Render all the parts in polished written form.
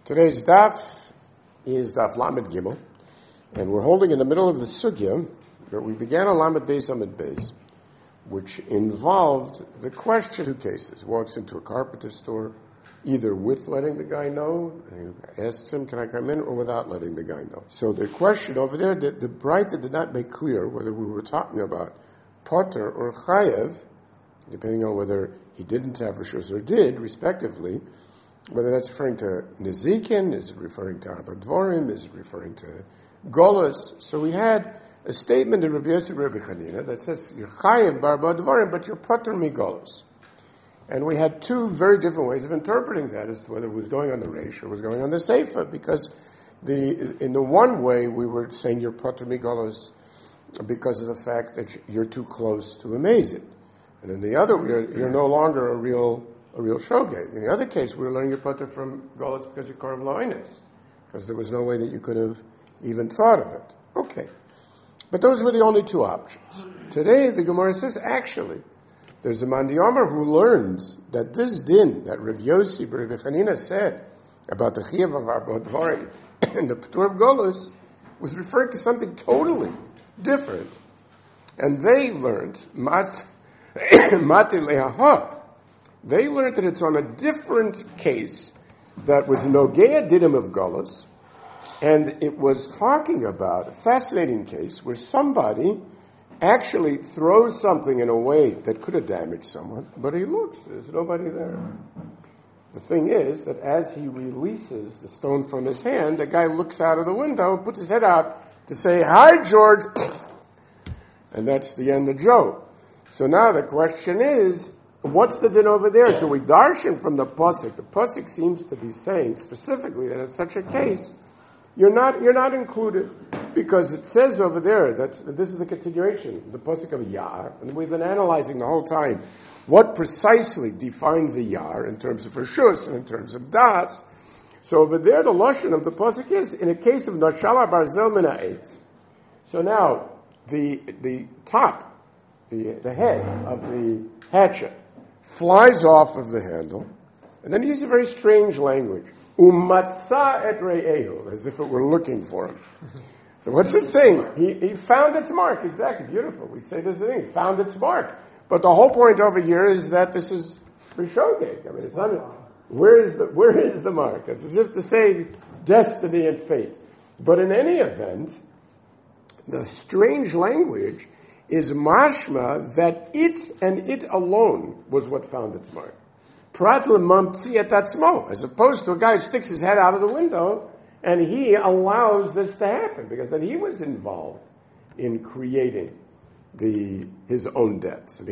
Today's daf is daf Lamed Gimel, and we're holding in the middle of the sugya that we began on Lamed Beis Amid Beis, which involved the question: two cases. Walks into a carpenter store, either with letting the guy know, and he asks him, "Can I come in?" or without letting the guy know. So the question over there, the Braita did not make clear whether we were talking about potter or chayev, depending on whether he didn't have rishus or did, respectively. Whether that's referring to Nezikin, is it referring to Arba Dvorim, is it referring to Golos? So we had a statement in Rabbi Yossi Rabbi Chanina that says, you're Chayev Barba Dvorim, but you're Pater Mi Golos. And we had two very different ways of interpreting that as to whether it was going on the Reish or was going on the Seifa, because in the one way we were saying you're Pater Mi Golos because of the fact that you're too close to amaze it. And in the other, you're no longer a real shogeg. In the other case, we were learning your potter from Golos because you're Korv Lo'inus, because there was no way that you could have even thought of it. Okay. But those were the only two options. Today, the Gemara says, actually, there's a Mandi Omer who learns that this din that Rabbi Yossi Rabbi Chanina said about the Chiyav of Arba Dvarim and the Patur of Golos was referring to something totally different. And they learned, Mati Le'ahah, they learned that it's on a different case that was Nogea Didim of Golos, and it was talking about a fascinating case where somebody actually throws something in a way that could have damaged someone, but he looks, there's nobody there. The thing is that as he releases the stone from his hand, the guy looks out of the window, puts his head out to say, "Hi, George," and that's the end of Joe. So now the question is, what's the din over there? So we darshan from the pasuk. The pasuk seems to be saying specifically that in such a case, you're not included, because it says over there that this is the continuation, the pasuk of Yar, and we've been analyzing the whole time what precisely defines a Yar in terms of rishus and in terms of das. So over there, the lashon of the pasuk is in a case of Nashala Barzel Mina'et. So now the top, the head of the hatchet flies off of the handle, and then he uses a very strange language. Umatza et re'ehu, as if it were looking for him. So what's it saying? He found its mark. Exactly, beautiful. We say this thing, found its mark. But the whole point over here is that this is rishogeg. I mean, it's not. Where is the mark? It's as if to say destiny and fate. But in any event, the strange language is mashma that it and it alone was what found its mark. Prat lemamtzi et atzmo, as opposed to a guy who sticks his head out of the window and he allows this to happen because then he was involved in creating his own death. So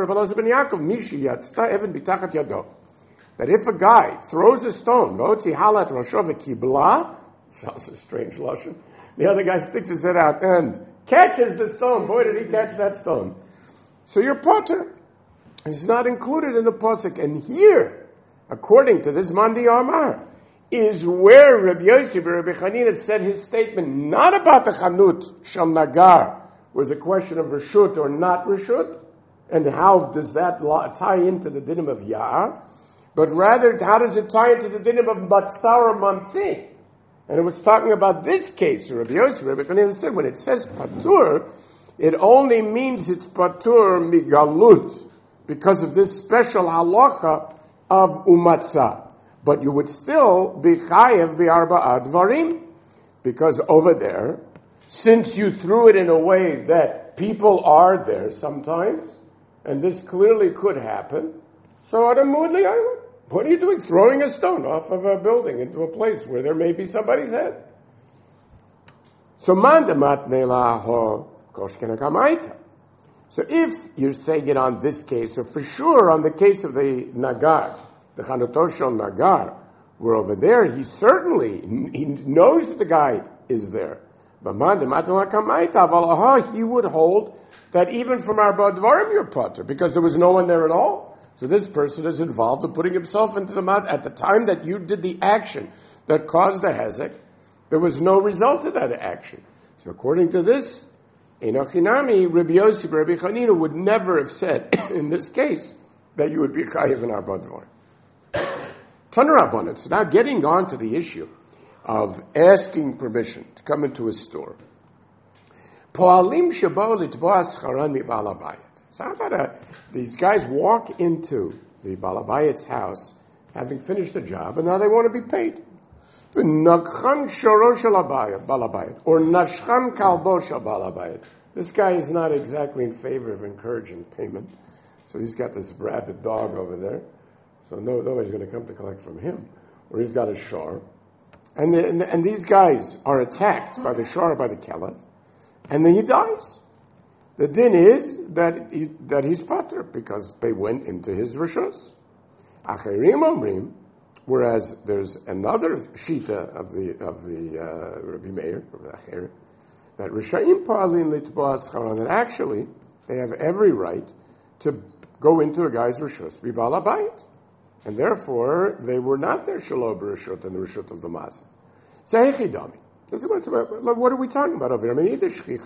that if a guy throws a stone, v'otzi halat rosho v'kibla, sounds a strange lashon, the other guy sticks his head out and catches the stone. Boy, did he catch that stone. So your potter is not included in the pasuk. And here, according to this Mandi Amar, is where Rabbi Yossi Rabbi Chanina said his statement, not about the Chanut Shel Nagar, was a question of Rishut or not Rishut, and how does that tie into the dinim of Ya'ar, but rather, how does it tie into the dinim of Batsar or Mamtzi? And it was talking about this case. Rabbi Yossi, Rabbi Chanina said, when it says patur, it only means it's patur migalut, because of this special halacha of umatzah. But you would still be chayev bi'arba'a dvarim, because over there, since you threw it in a way that people are there sometimes, and this clearly could happen, so adamudli ayla. What are you doing? Throwing a stone off of a building into a place where there may be somebody's head. So mandamat nelaho koshkena kamaita. So if you're saying it on this case, so for sure on the case of the nagar, the chanutoshel nagar, where over there he knows that the guy is there. But mandamat nelaho kamaita, avalaha, he would hold that even from Arba Dvarim you're potter, because there was no one there at all. So this person is involved in putting himself into the mat. At the time that you did the action that caused the hezek, there was no result of that action. So according to this, Enochinami, Rabbi Yossi, Rabbi Chanina would never have said in this case that you would be chayiv in Arba Dvarim. Tanarabanan. So now getting on to the issue of asking permission to come into a store. Po'alim shebo litboa scharan mi Baal habayit. So how about these guys walk into the Baal habayit's house, having finished the job, and now they want to be paid. V'nakchan shoro shel Baal habayit, or nashchan kalbo shel Baal habayit. This guy is not exactly in favor of encouraging payment. So he's got this rabid dog over there. So nobody's going to come to collect from him. Or he's got a shor. And these guys are attacked by the shor, by the kelef. And then he dies. The din is that he's pater because they went into his rishos. Acherim omrim, whereas there's another shita of the Rabbi Meir, that Rishayim Pa'alin Litboa Scharan, that actually they have every right to go into a guy's Rishus, be Baal habayit. And therefore, they were not their Shalo B'Rishut and the Rishut of the Masa. Sehechidami. What are we talking about over here? I mean,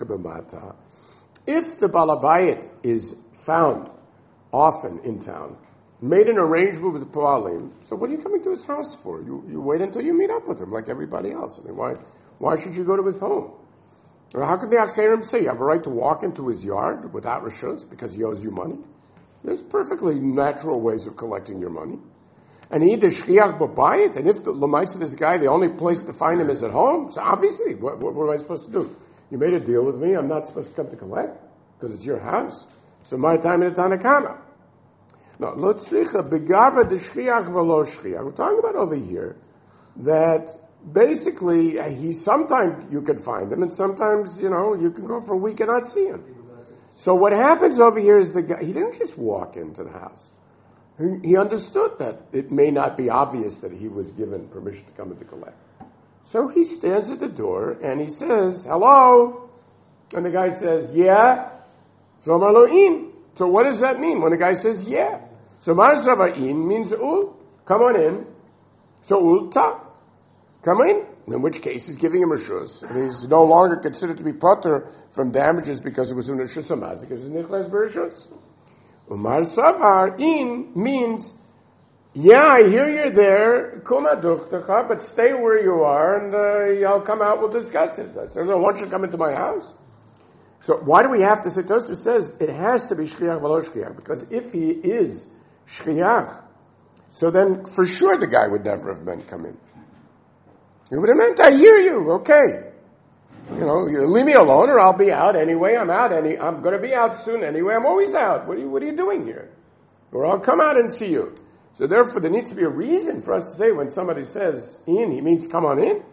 if the Baal habayit is found often in town, made an arrangement with the Pa'alim, so what are you coming to his house for? You wait until you meet up with him like everybody else. I mean, why should you go to his home? Or how could the Acherim say you have a right to walk into his yard without rishus because he owes you money? There's perfectly natural ways of collecting your money. And he the shchiach b'bayit, and if the lemaisa this guy, the only place to find him is at home, so obviously, what am I supposed to do? You made a deal with me, I'm not supposed to come to collect because it's your house. So my time in the Tanakama. No, lo tzricha begava de shchiach v'lo shchiach. We're talking about over here that basically, sometimes you can find him, and sometimes, you can go for a week and not see him. So what happens over here is the guy, he didn't just walk into the house. He understood that it may not be obvious that he was given permission to come and to collect. So he stands at the door and he says, hello. And the guy says, yeah. So Marlo'in. So what does that mean when the guy says, yeah? So Marzava'in means ul. Come on in. So ul ta. Come in which case he's giving him rishus, and he's no longer considered to be pater from damages because it was in rishus hamazik, because it's nichlas b'rishus. Umar savar in means, yeah, I hear you're there, kuma duchtecha, but stay where you are, and I'll come out, we'll discuss it. I said, no, why don't you come into my house? So why do we have to say, Tosfos says, it has to be shchiach v'lo shchiach, because if he is shchiach, so then for sure the guy would never have meant come in. He would have meant, I hear you, okay. You leave me alone or I'll be out anyway. I'm going to be out soon anyway. I'm always out. What are you doing here? Or I'll come out and see you. So therefore there needs to be a reason for us to say when somebody says in, he means come on in.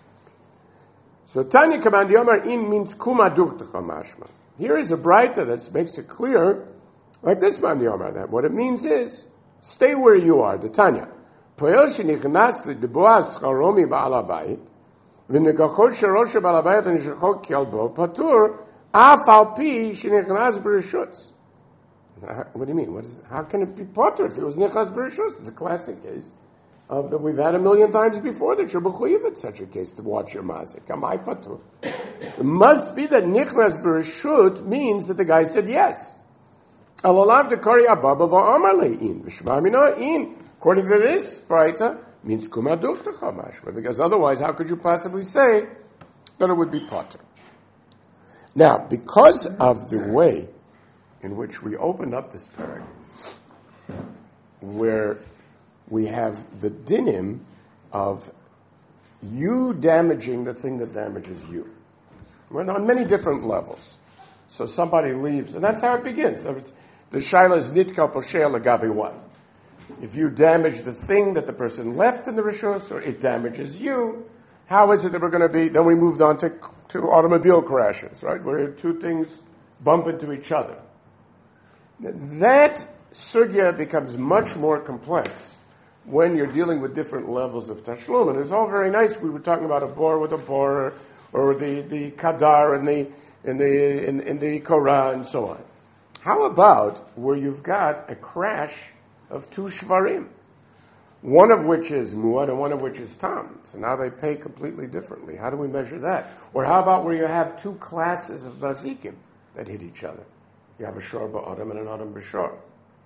So Tanya Command Yomar in means kuma duchtecha mashma. Here is a braita that makes it clear, like this man Yomar, that what it means is, stay where you are, the Tanya. Poel shenichnas lidboa scharo mi Baal habayit, v'negacho shero she Baal habayit v'nishachok kelbo patur af al pi shenichnas b'rishutz. What do you mean? How can it be patur if it was nichnas b'rishutz? It's a classic case of that we've had a million times before that you're b'chuyev in such a case to watch your mazik. Am I patur? It must be that nichnas b'rishut means that the guy said yes. Alalav dekari ababa v'amar le'in v'shma mina in. According to this braita, means kuma duchtecha mashma, because otherwise, how could you possibly say that it would be pater? Now, because of the way in which we opened up this parak, where we have the dinim of you damaging the thing that damages you, on many different levels. So somebody leaves, and that's how it begins. The shaila is nitka posheh legabi what? If you damage the thing that the person left in the rishos, or it damages you, how is it that we're going to be? Then we moved on to automobile crashes, right? Where two things bump into each other. That sugya becomes much more complex when you're dealing with different levels of tashlum. And it's all very nice. We were talking about a bor with a bor, or the kadar in the Korah and so on. How about where you've got a crash of two shvarim, one of which is muad and one of which is tam. So now they pay completely differently. How do we measure that? Or how about where you have two classes of bazikim that hit each other? You have a shor ba'adam and an adam b'shor.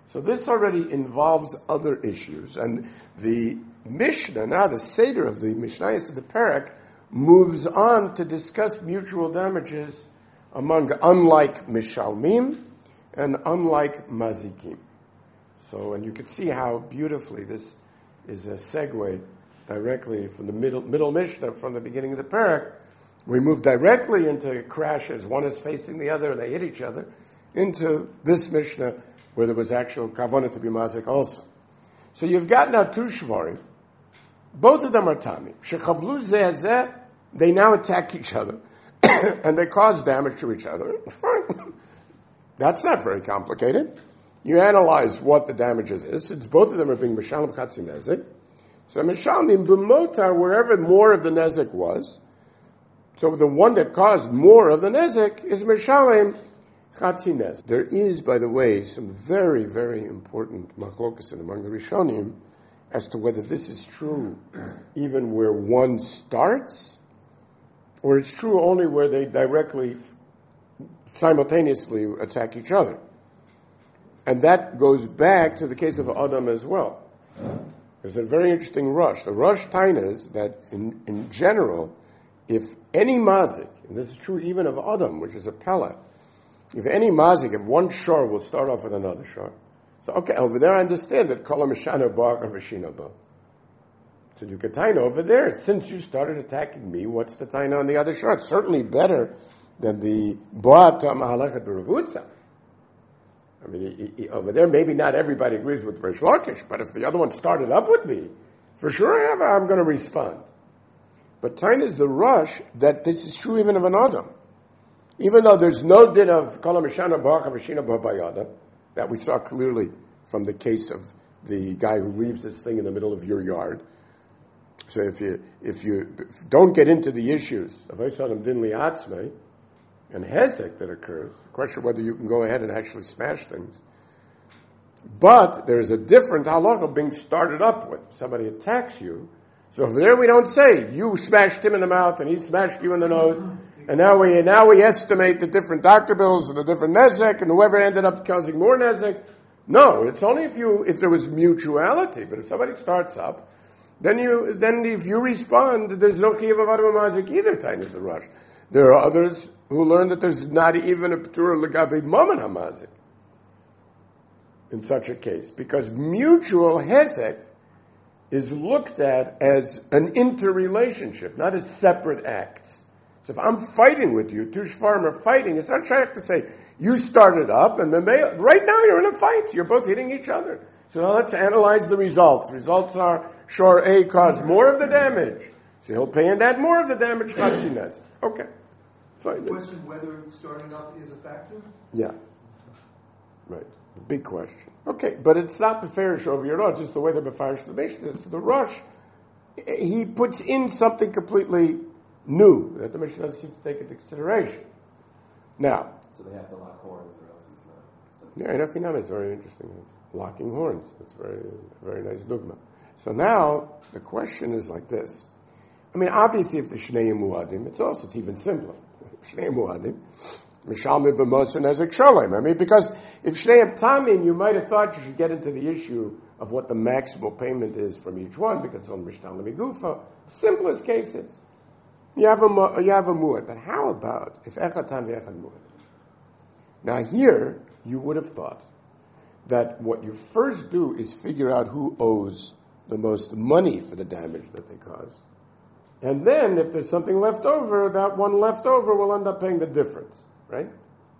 So this already involves other issues. And the Mishnah, now the Seder of the Mishnayos of the Perek, moves on to discuss mutual damages unlike Mishalmim and unlike Mazikim. So, and you can see how beautifully this is a segue directly from the middle Mishnah, from the beginning of the Perek. We move directly into crashes, one is facing the other and they hit each other, into this Mishnah where there was actual kavanah to be mazik also. So you've got now two shvarim. Both of them are tami. Shechavlu zeh zeh, they now attack each other and they cause damage to each other. Fine. That's not very complicated. You analyze what the damages is, since both of them are being mishalem chatzi nezek. So mishalem b'motar, wherever more of the nezek was, so the one that caused more of the nezek is mishalem chatzi nezek. There is, by the way, some very, very important machlokas among the Rishonim as to whether this is true even where one starts, or it's true only where they directly, simultaneously attack each other. And that goes back to the case of Adam as well. There's a very interesting rush. The rush taina is that in general, if any mazik, and this is true even of Adam, which is a pella, if any mazik, if one shor will start off with another shor, so okay, over there I understand that kol mishana bar or vashina ba. So you get taina over there. Since you started attacking me, what's the taina on the other shor? It's certainly better than the ba ta mahalechet b'ravutza. I mean, over there, maybe not everybody agrees with Rish Lakish, but if the other one started up with me, for sure I'm going to respond. But taina is the rush that this is true even of an Adam. Even though there's no din of Kol HaMishana B'Ha'ach HaVashina B'Bayada, that we saw clearly from the case of the guy who leaves this thing in the middle of your yard. So if you don't get into the issues of Osadam Din Li'atzmei and Hezek that occurs, the question whether you can go ahead and actually smash things. But there's a different halacha being started up with. Somebody attacks you. So over there we don't say, you smashed him in the mouth and he smashed you in the nose. And now we estimate the different doctor bills and the different nezek and whoever ended up causing more nezek. No, it's only if there was mutuality. But if somebody starts up, then if you respond, there's no chiyuv of adam mazik either. Time is the rush. There are others who learn that there's not even a p'tura legabe mammon hamazik in such a case, because mutual hesed is looked at as an interrelationship, not as separate acts. So if I'm fighting with you, two shvarim are fighting, it's not shaykh to say, you started up, and then right now you're in a fight. You're both hitting each other. So now let's analyze the results. Results are, shor A caused more of the damage. So he'll pay in that more of the damage, chatzinez. Okay. Fine. The question whether starting up is a factor? Yeah. Right. Big question. Okay, but it's not the farish over your it's just the way the befarish the Mishnah. It's the rush. He puts in something completely new that the Mishnah doesn't seem to take into consideration. Now. So they have to lock horns or else it's not. Yeah, enough inam, it's very interesting. Locking horns. It's very nice dogma. So now the question is like this. I mean, obviously, if the Shneim Muadim, it's even simpler. Shneim Muadim, Mishalmi b'Moser Nezek Shalem. I mean, because if Shneim Tamim, you might have thought you should get into the issue of what the maximal payment is from each one, because it's on Mishtal Migufa. Simplest cases. You have a Muad. But how about if Echad Tam v'Echad Muad? Now here, you would have thought that what you first do is figure out who owes the most money for the damage that they cause. And then, if there's something left over, that one left over will end up paying the difference, right?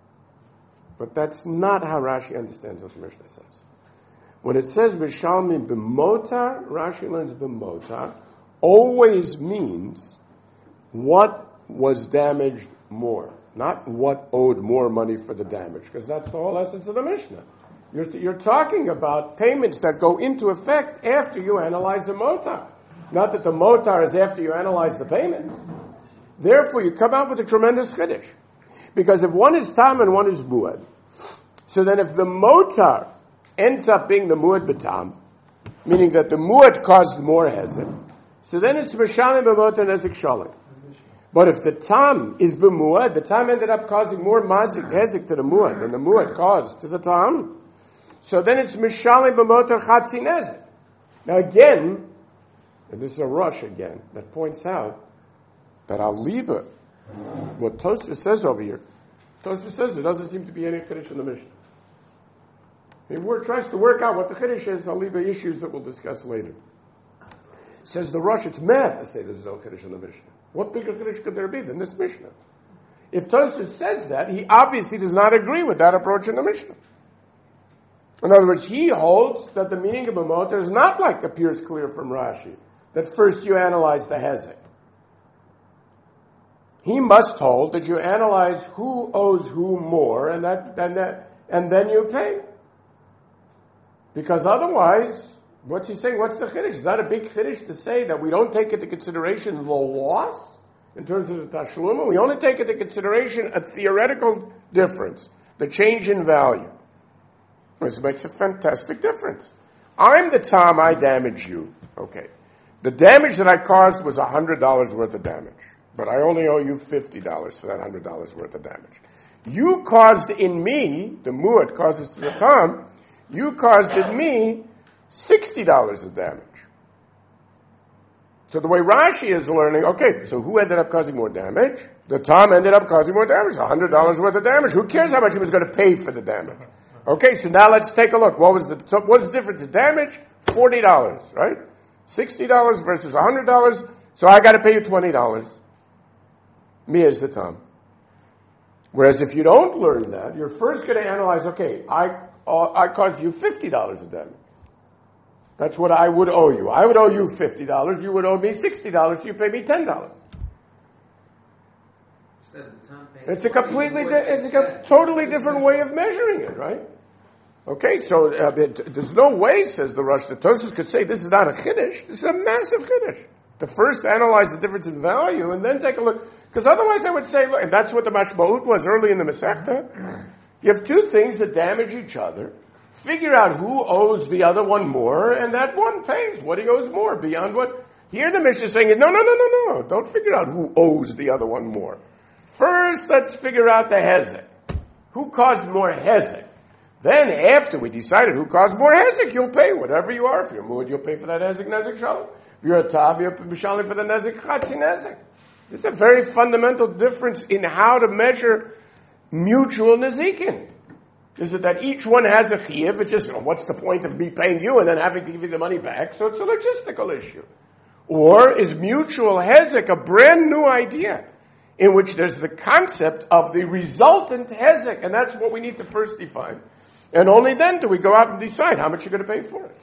But that's not how Rashi understands what the Mishnah says. When it says Mishalmin b'motar, Rashi learns b'motar always means what was damaged more, not what owed more money for the damage, because that's the whole essence of the Mishnah. You're talking about payments that go into effect after you analyze the motar. Not that the motar is after you analyze the payment. Therefore, you come out with a tremendous chiddush. Because if one is tam and one is muad, so then if the motar ends up being the muad b'tam, meaning that the muad caused more hezek, so then it's mishalim b'motar nezek shalim. But if the tam is b'muad, the tam ended up causing more mazik hezek to the muad than the muad caused to the tam, So then it's Mishalim b'motar chatzi nezek. Now again, and this is a rush again, that points out that al-liba, what Tosfos says over here, Tosfos says there doesn't seem to be any chiddush in the Mishnah. He tries to work out what the chiddush is, al-liba issues that we'll discuss later. Says the rush, it's mad to say there's no chiddush in the Mishnah. What bigger chiddush could there be than this Mishnah? If Tosfos says that, he obviously does not agree with that approach in the Mishnah. In other words, he holds that the meaning of a motor is not like appears clear from Rashi, that first you analyze the hezek. He must hold that you analyze who owes who more, and then you pay. Because otherwise, what's he saying? What's the chiddush? Is that a big chiddush to say that we don't take into consideration the loss in terms of the tashluma? We only take into consideration a theoretical difference, the change in value. This makes a fantastic difference. I'm the Tom, I damage you. Okay. The damage that I caused was $100 worth of damage. But I only owe you $50 for that $100 worth of damage. You caused in me, the muad causes to the Tom, you caused in me $60 of damage. So the way Rashi is learning, okay, so who ended up causing more damage? The Tom ended up causing more damage, $100 worth of damage. Who cares how much he was going to pay for the damage? Okay, so now let's take a look. What's the difference in damage? $40, right? $60 versus $100. So I got to pay you $20. Me as the Tom. Whereas if you don't learn that, you're first going to analyze, okay, I caused you $50 of damage. That's what I would owe you. I would owe you $50. You would owe me $60. You pay me $10. It's a totally different way of measuring it, right? Okay, so there's no way, says the Rosh, that Tosfos could say this is not a chiddush. This is a massive chiddush. To first analyze the difference in value and then take a look. Because otherwise I would say, look, and that's what the mashma'ut was early in the Masechta. You have two things that damage each other. Figure out who owes the other one more, and that one pays what he owes more beyond what. Here the Mishnah is saying, no. Don't figure out who owes the other one more. First, let's figure out the hezek. Who caused more hezek? Then, after we decided who caused more hezek, you'll pay whatever you are. If you're muad, you'll pay for that hezek nezek shalom. If you're a tab, you'll pay for the nezek chatzi nezek. This is a very fundamental difference in how to measure mutual nezikin. Is it that each one has a chiyuv? It's just, what's the point of me paying you and then having to give you the money back? So it's a logistical issue. Or is mutual hezek a brand new idea in which there's the concept of the resultant hezek, and that's what we need to first define. And only then do we go out and decide how much you're going to pay for it.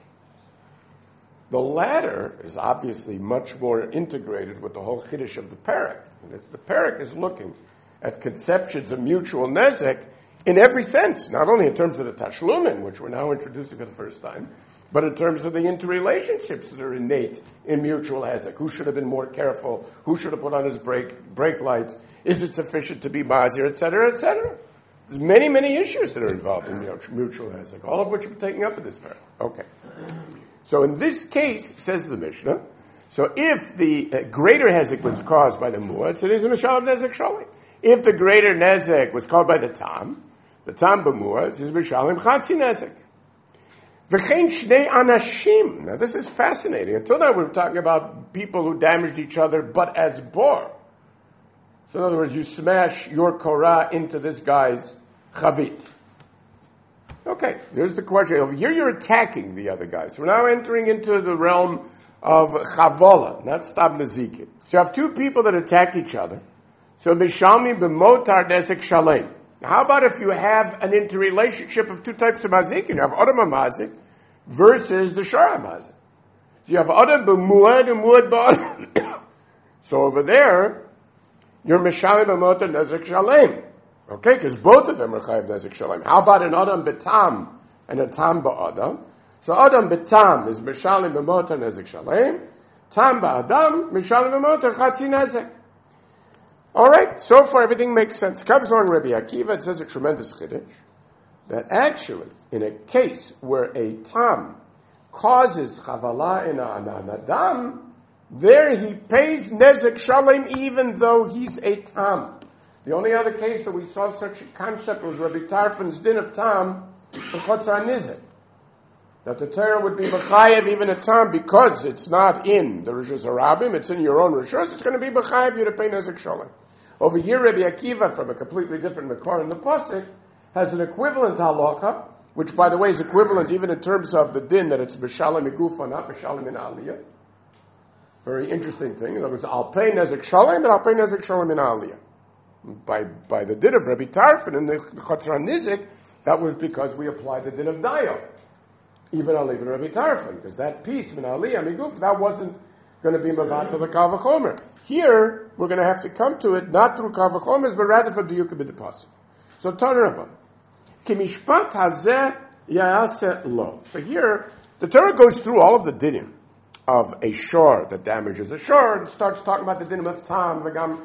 The latter is obviously much more integrated with the whole chiddush of the parak. The parak is looking at conceptions of mutual nezek in every sense, not only in terms of the tashlumin, which we're now introducing for the first time, but in terms of the interrelationships that are innate in mutual hezek. Who should have been more careful? Who should have put on his brake lights? Is it sufficient to be mazir, etc., etc.? There's many, many issues that are involved in mutual hezek, all of which we're taking up in this parak. Okay. So in this case, says the Mishnah, so if the greater hezek was caused by the muad, so it is a mishal nezek shalim. If the greater nezek was caused by the tam b'muad, it is mishalim chatzi nezek. V'chein shnei anashim. Now this is fascinating. Until now we were talking about people who damaged each other, but as bor. So in other words, you smash your korah into this guy's chavit. Okay, here's the question. Over here you're attacking the other guy. So we're now entering into the realm of chavola, not stam nezikin. So you have two people that attack each other. So mishalmi b'motar nezek shalem. Now how about if you have an interrelationship of two types of mazik? You have adam mazik versus the shara mazik. So you have adam b'muad and muad b'adam. So over there, you're mishalmi b'motar nezek shalem. Okay, because both of them are chayav nezek shalem. How about an adam b'tam and a tam b'adam? So adam b'tam is mishalmi b'motar nezek shalem. Tam b'adam mishalmi b'motar chatzi nezek. All right, so far everything makes sense. Comes on Rabbi Akiva, it says a tremendous chiddush that actually, in a case where a tam causes chavala in an adam, there he pays nezek shalem even though he's a tam. The only other case that we saw such a concept was Rabbi Tarfon's din of tam for Chotzar Nizek. that the Torah would be B'chayev even a time because it's not in the Rishus Harabim, it's in your own Rishus, it's going to be B'chayev you to pay Nezek Shalom. Over here, Rabbi Akiva, from a completely different Makar in the Pasuk, has an equivalent halacha, which, by the way, is equivalent even in terms of the din that it's B'shalom Igufa, not B'shalom in Aliyah. Very interesting thing. In other words, I'll pay Nezek Shalom, but I'll pay Nezek Shalom in Aliyah. By the din of Rabbi Tarfon in the Chotzran Nizik, that was because we applied the din of Dayo. Even I'll leave it Rabbi Tarfon, because that piece, Min Aliyah, Miguf, that wasn't going to be Mavat to the Kal V'chomer. Here, we're going to have to come to it not through Kal V'chomer, but rather for Diyuka B'Depasik. So, Tanarabah. Kimishpat hazeh ya'aseh lo. So here, the Torah goes through all of the dinim of a shor that damages a shor, and starts talking about the dinim of tam, v'gam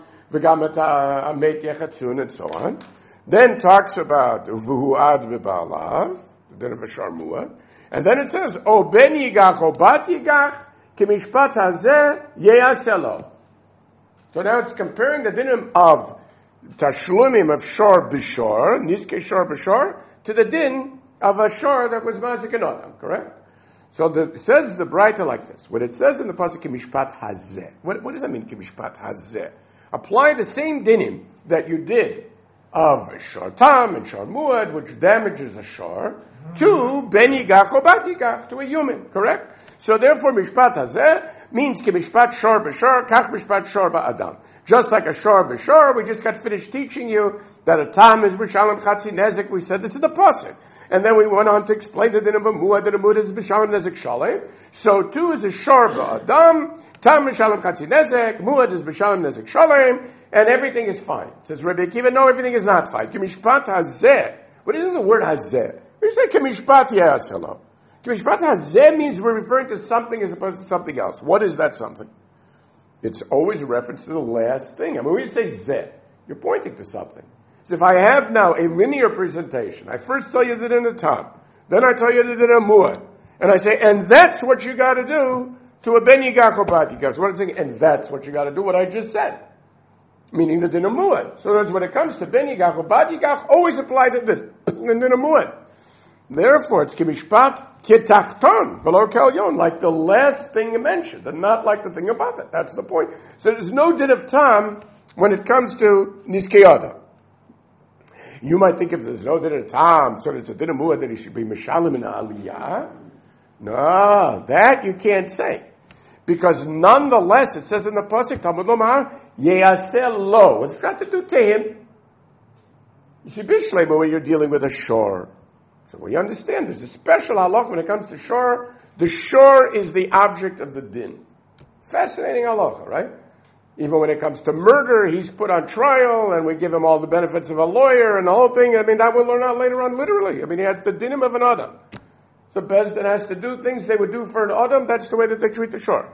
amet yechatzun, and so on. Then talks about v'hu'ad b'ba'alav, the din of a shor mu'ad. And then it says, o ben yigach, o bat yigach, kimishpat hazeh ya'aseh lo. So now it's comparing the dinim of Tashlumim of shor b'shor, niske shor b'shor, to the din of a shor that was mazik and adam, correct? So it says the Braita like this. When it says in the pasuk kimishpat hazeh, what does that mean kimishpat hazeh? Apply the same dinim that you did of shor tam and shor muad, which damages a shor, to ben yigach or bat yigach, to a human, correct? So therefore mishpat hazeh means ki mishpat shor b'shor, kach mishpat shor ba'adam. Just like a shor b'shor, we just got finished teaching you that a tam is b'shalom chatzi nezek. We said this is the pasuk. And then we went on to explain the din of a muad, that a muad is b'shalom nezek shalem. So too is a shor ba'adam, tam b'shalom chatzi nezek, muad is b'shalom nezek shalem, and everything is fine. It says Rabbi Akiva, no, everything is not fine. Ki mishpat hazeh. What is the word hazeh? We say ki mishpat ya'aseh. Mishpat hazeh means we're referring to something as opposed to something else. What is that something? It's always a reference to the last thing. I mean, when you say zeh, you're pointing to something. So if I have now a linear presentation, I first tell you that in a tam, then I tell you that in a muad, and I say, and that's what you got to do to a ben yigach or bat yigach. So what I'm saying, and that's what you got to do, what I just said. Meaning the din of muad. So in other words, when it comes to ben yigach or bat yigach, always apply the din of muad. Therefore, it's kimishpat kitachton v'lo kelyon, like the last thing you mentioned, and not like the thing above it. That's the point. So there's no din of tam when it comes to niskeyada. You might think if there's no din of tam, so it's a din of muad that he should be mishalim in aliyah. No, that you can't say. Because nonetheless, it says in the pasuk, Talmud Lomar, ye'aseh lo. What's got to do to him? You see, bishlema when you're dealing with a shor. So we understand there's a special halach when it comes to shor. The shor is the object of the din. Fascinating halacha, right? Even when it comes to murder, he's put on trial, and we give him all the benefits of a lawyer and the whole thing. I mean, that we'll learn out later on literally. I mean, he has the dinim of an adam. So Beis Din has to do things they would do for an adam. That's the way that they treat the shor.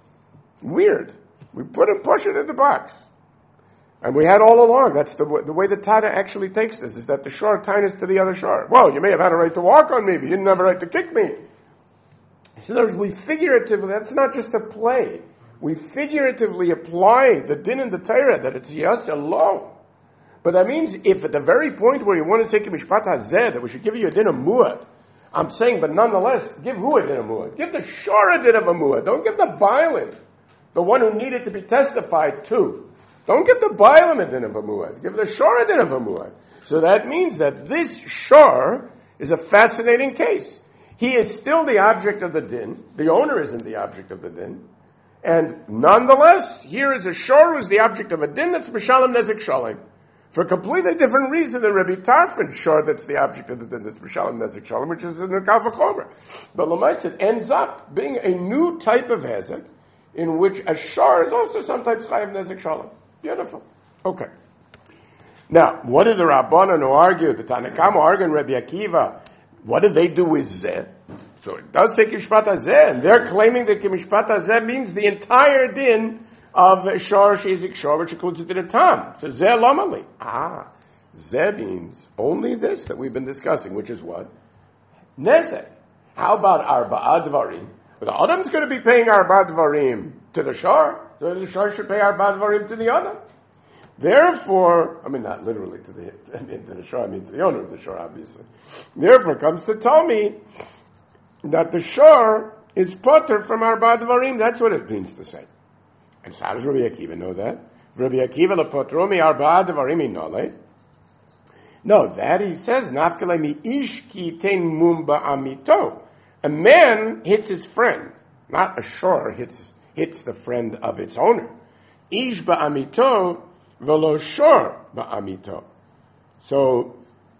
Weird. We push it in the box. And we had all along, that's the way the Tana actually takes this, is that the shor ties to the other shor. Well, you may have had a right to walk on me, but you didn't have a right to kick me. So in other words, we figuratively, that's not just a play. We figuratively apply the din in the Torah, that it's yes alone. But that means if at the very point where you want to say Mishpat Hazeh, that we should give you a din of muad, I'm saying, but nonetheless, give who a din of muad? Give the shor a din of a muad. Don't give the bailin, the one who needed to be testified to. Don't give the Bailam a din of a muad. Give the shor a din of a muad. So that means that this shor is a fascinating case. He is still the object of the din. The owner isn't the object of the din. And nonetheless, here is a shor who's the object of a din that's Mishalem Nezek Shalem. For a completely different reason than Rabbi Tarfon shor that's the object of the din that's Mishalem Nezek Shalem, which is in the Kal V'chomer. But Lamaitz, it ends up being a new type of hezek in which a shor is also sometimes Chayav Nezek Shalem. Beautiful. Okay. Now, what did the Rabbanan who argue, the Tanakama argue, and Rabbi Akiva, what did they do with Zeh? So it does say Kishpat Hazeh, and they're claiming that Kishpat Hazeh means the entire din of Shor Shezik Shor, which includes the din of Tam. So Zeh Lomali. Zeh means only this that we've been discussing, which is what? Nezek. How about Arba'a Dvarim? Well, the Adam's going to be paying Arba'a Dvarim to the Shor. So the shor should pay Arba'a Dvarim to the owner. Therefore, I mean not literally to the shor, I mean to the owner of the shor, obviously. Therefore, comes to tell me that the shor is potter from arba dvarim. That's what it means to say. And so how does Rabbi Akiva know that? Rabbi Akiva lepotromi arba dvarim inole. No, that he says, nafkele mi ish ki tein mum ba'amito. A man hits his friend, not a shor hits the friend of its owner. Ish ba'amito velo shor ba'amito. So,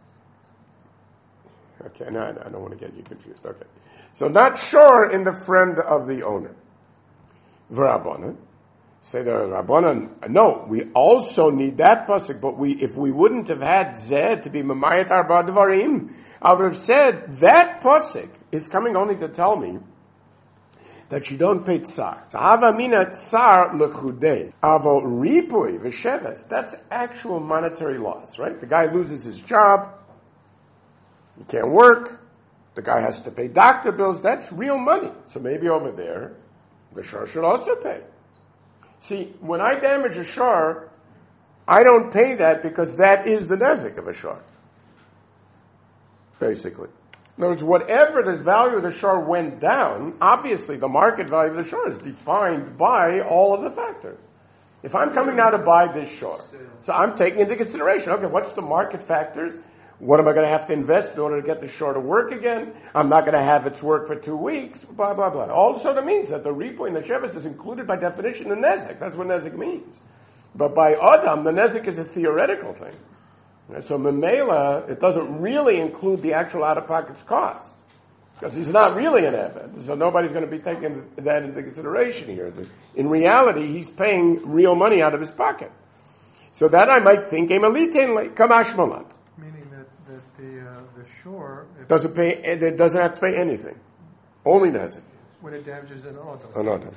okay, no, I don't want to get you confused. Okay. So not shor in the friend of the owner. V'rabbanan. Say the Rabbanan, no, we also need that pasuk, but if we wouldn't have had Zed to be Mamayat Arba Devarim, I would have said that pasuk is coming only to tell me that you don't pay tsar. Hava mina tsar lechudei. Avo ripui v'sheves. That's actual monetary loss, right? The guy loses his job. He can't work. The guy has to pay doctor bills. That's real money. So maybe over there, the shor should also pay. See, when I damage a shor, I don't pay that because that is the nezek of a shor. Basically. In other words, whatever the value of the shor went down, obviously the market value of the shor is defined by all of the factors. If I'm coming now to buy this shor, so I'm taking into consideration, okay, what's the market factors? What am I going to have to invest in order to get the shor to work again? I'm not going to have its work for 2 weeks, blah, blah, blah. Also that means that the ripo and the sheves is included by definition in nezek. That's what nezek means. But by Adam, the nezek is a theoretical thing. So Memela, it doesn't really include the actual out-of-pocket costs. Because he's not really an Eved. So nobody's going to be taking that into consideration here. In reality, he's paying real money out of his pocket. So that I might think, Kamash Malat. Meaning that the shore Doesn't pay, it doesn't have to pay anything. Only nezek. when it damages an auto. An auto,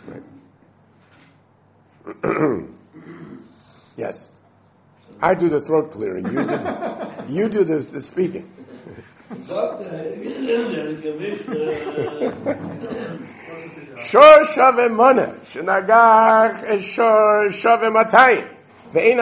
right. Yes. I do the throat clearing. You do the speaking. Shor shave mana, shenagach shor shave matayim. Okay,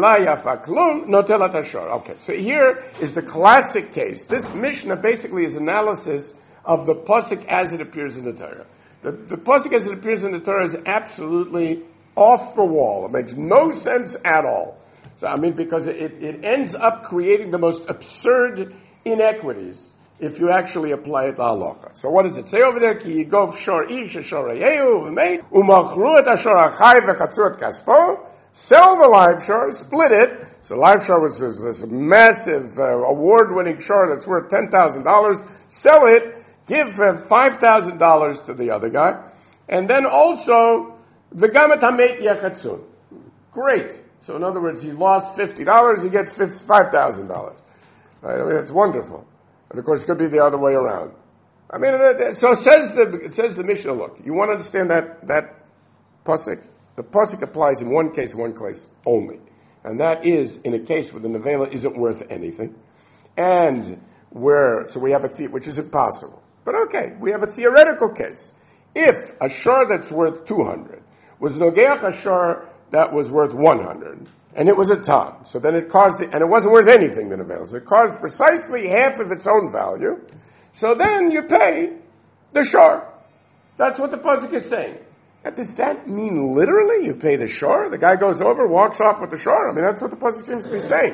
so here is the classic case. This Mishnah basically is analysis of the pasuk as it appears in the Torah. The pasuk as it appears in the Torah is absolutely off the wall. It makes no sense at all. So because it ends up creating the most absurd inequities if you actually apply it to halacha. So what does it say over there? Ki yigov shor ish shor reyehu v'meit umachru et ashor achai v'chatzu et kaspo. Sell the live shor, split it. So live shor was this massive award-winning shor that's worth $10,000. Sell it, give $5,000 to the other guy, and then also v'gamet hamet yachatzun. Great. So in other words, he lost $50, he gets $5,000. Right? It's wonderful. And of course, it could be the other way around. So it says the Mishnah. Look, you want to understand that pasuk? The pasuk applies in one case only, and that is in a case where the nevela isn't worth anything, and so we have which is impossible. But okay, we have a theoretical case. If a shor that's worth 200 was nogeach a shor that was worth 100, and it was a tam, so then it caused and it wasn't worth anything, the nevela, so it caused precisely half of its own value. So then you pay the shor. That's what the pasuk is saying. Now, does that mean literally you pay the shor? The guy goes over, walks off with the shor? That's what the pasuk seems to be saying.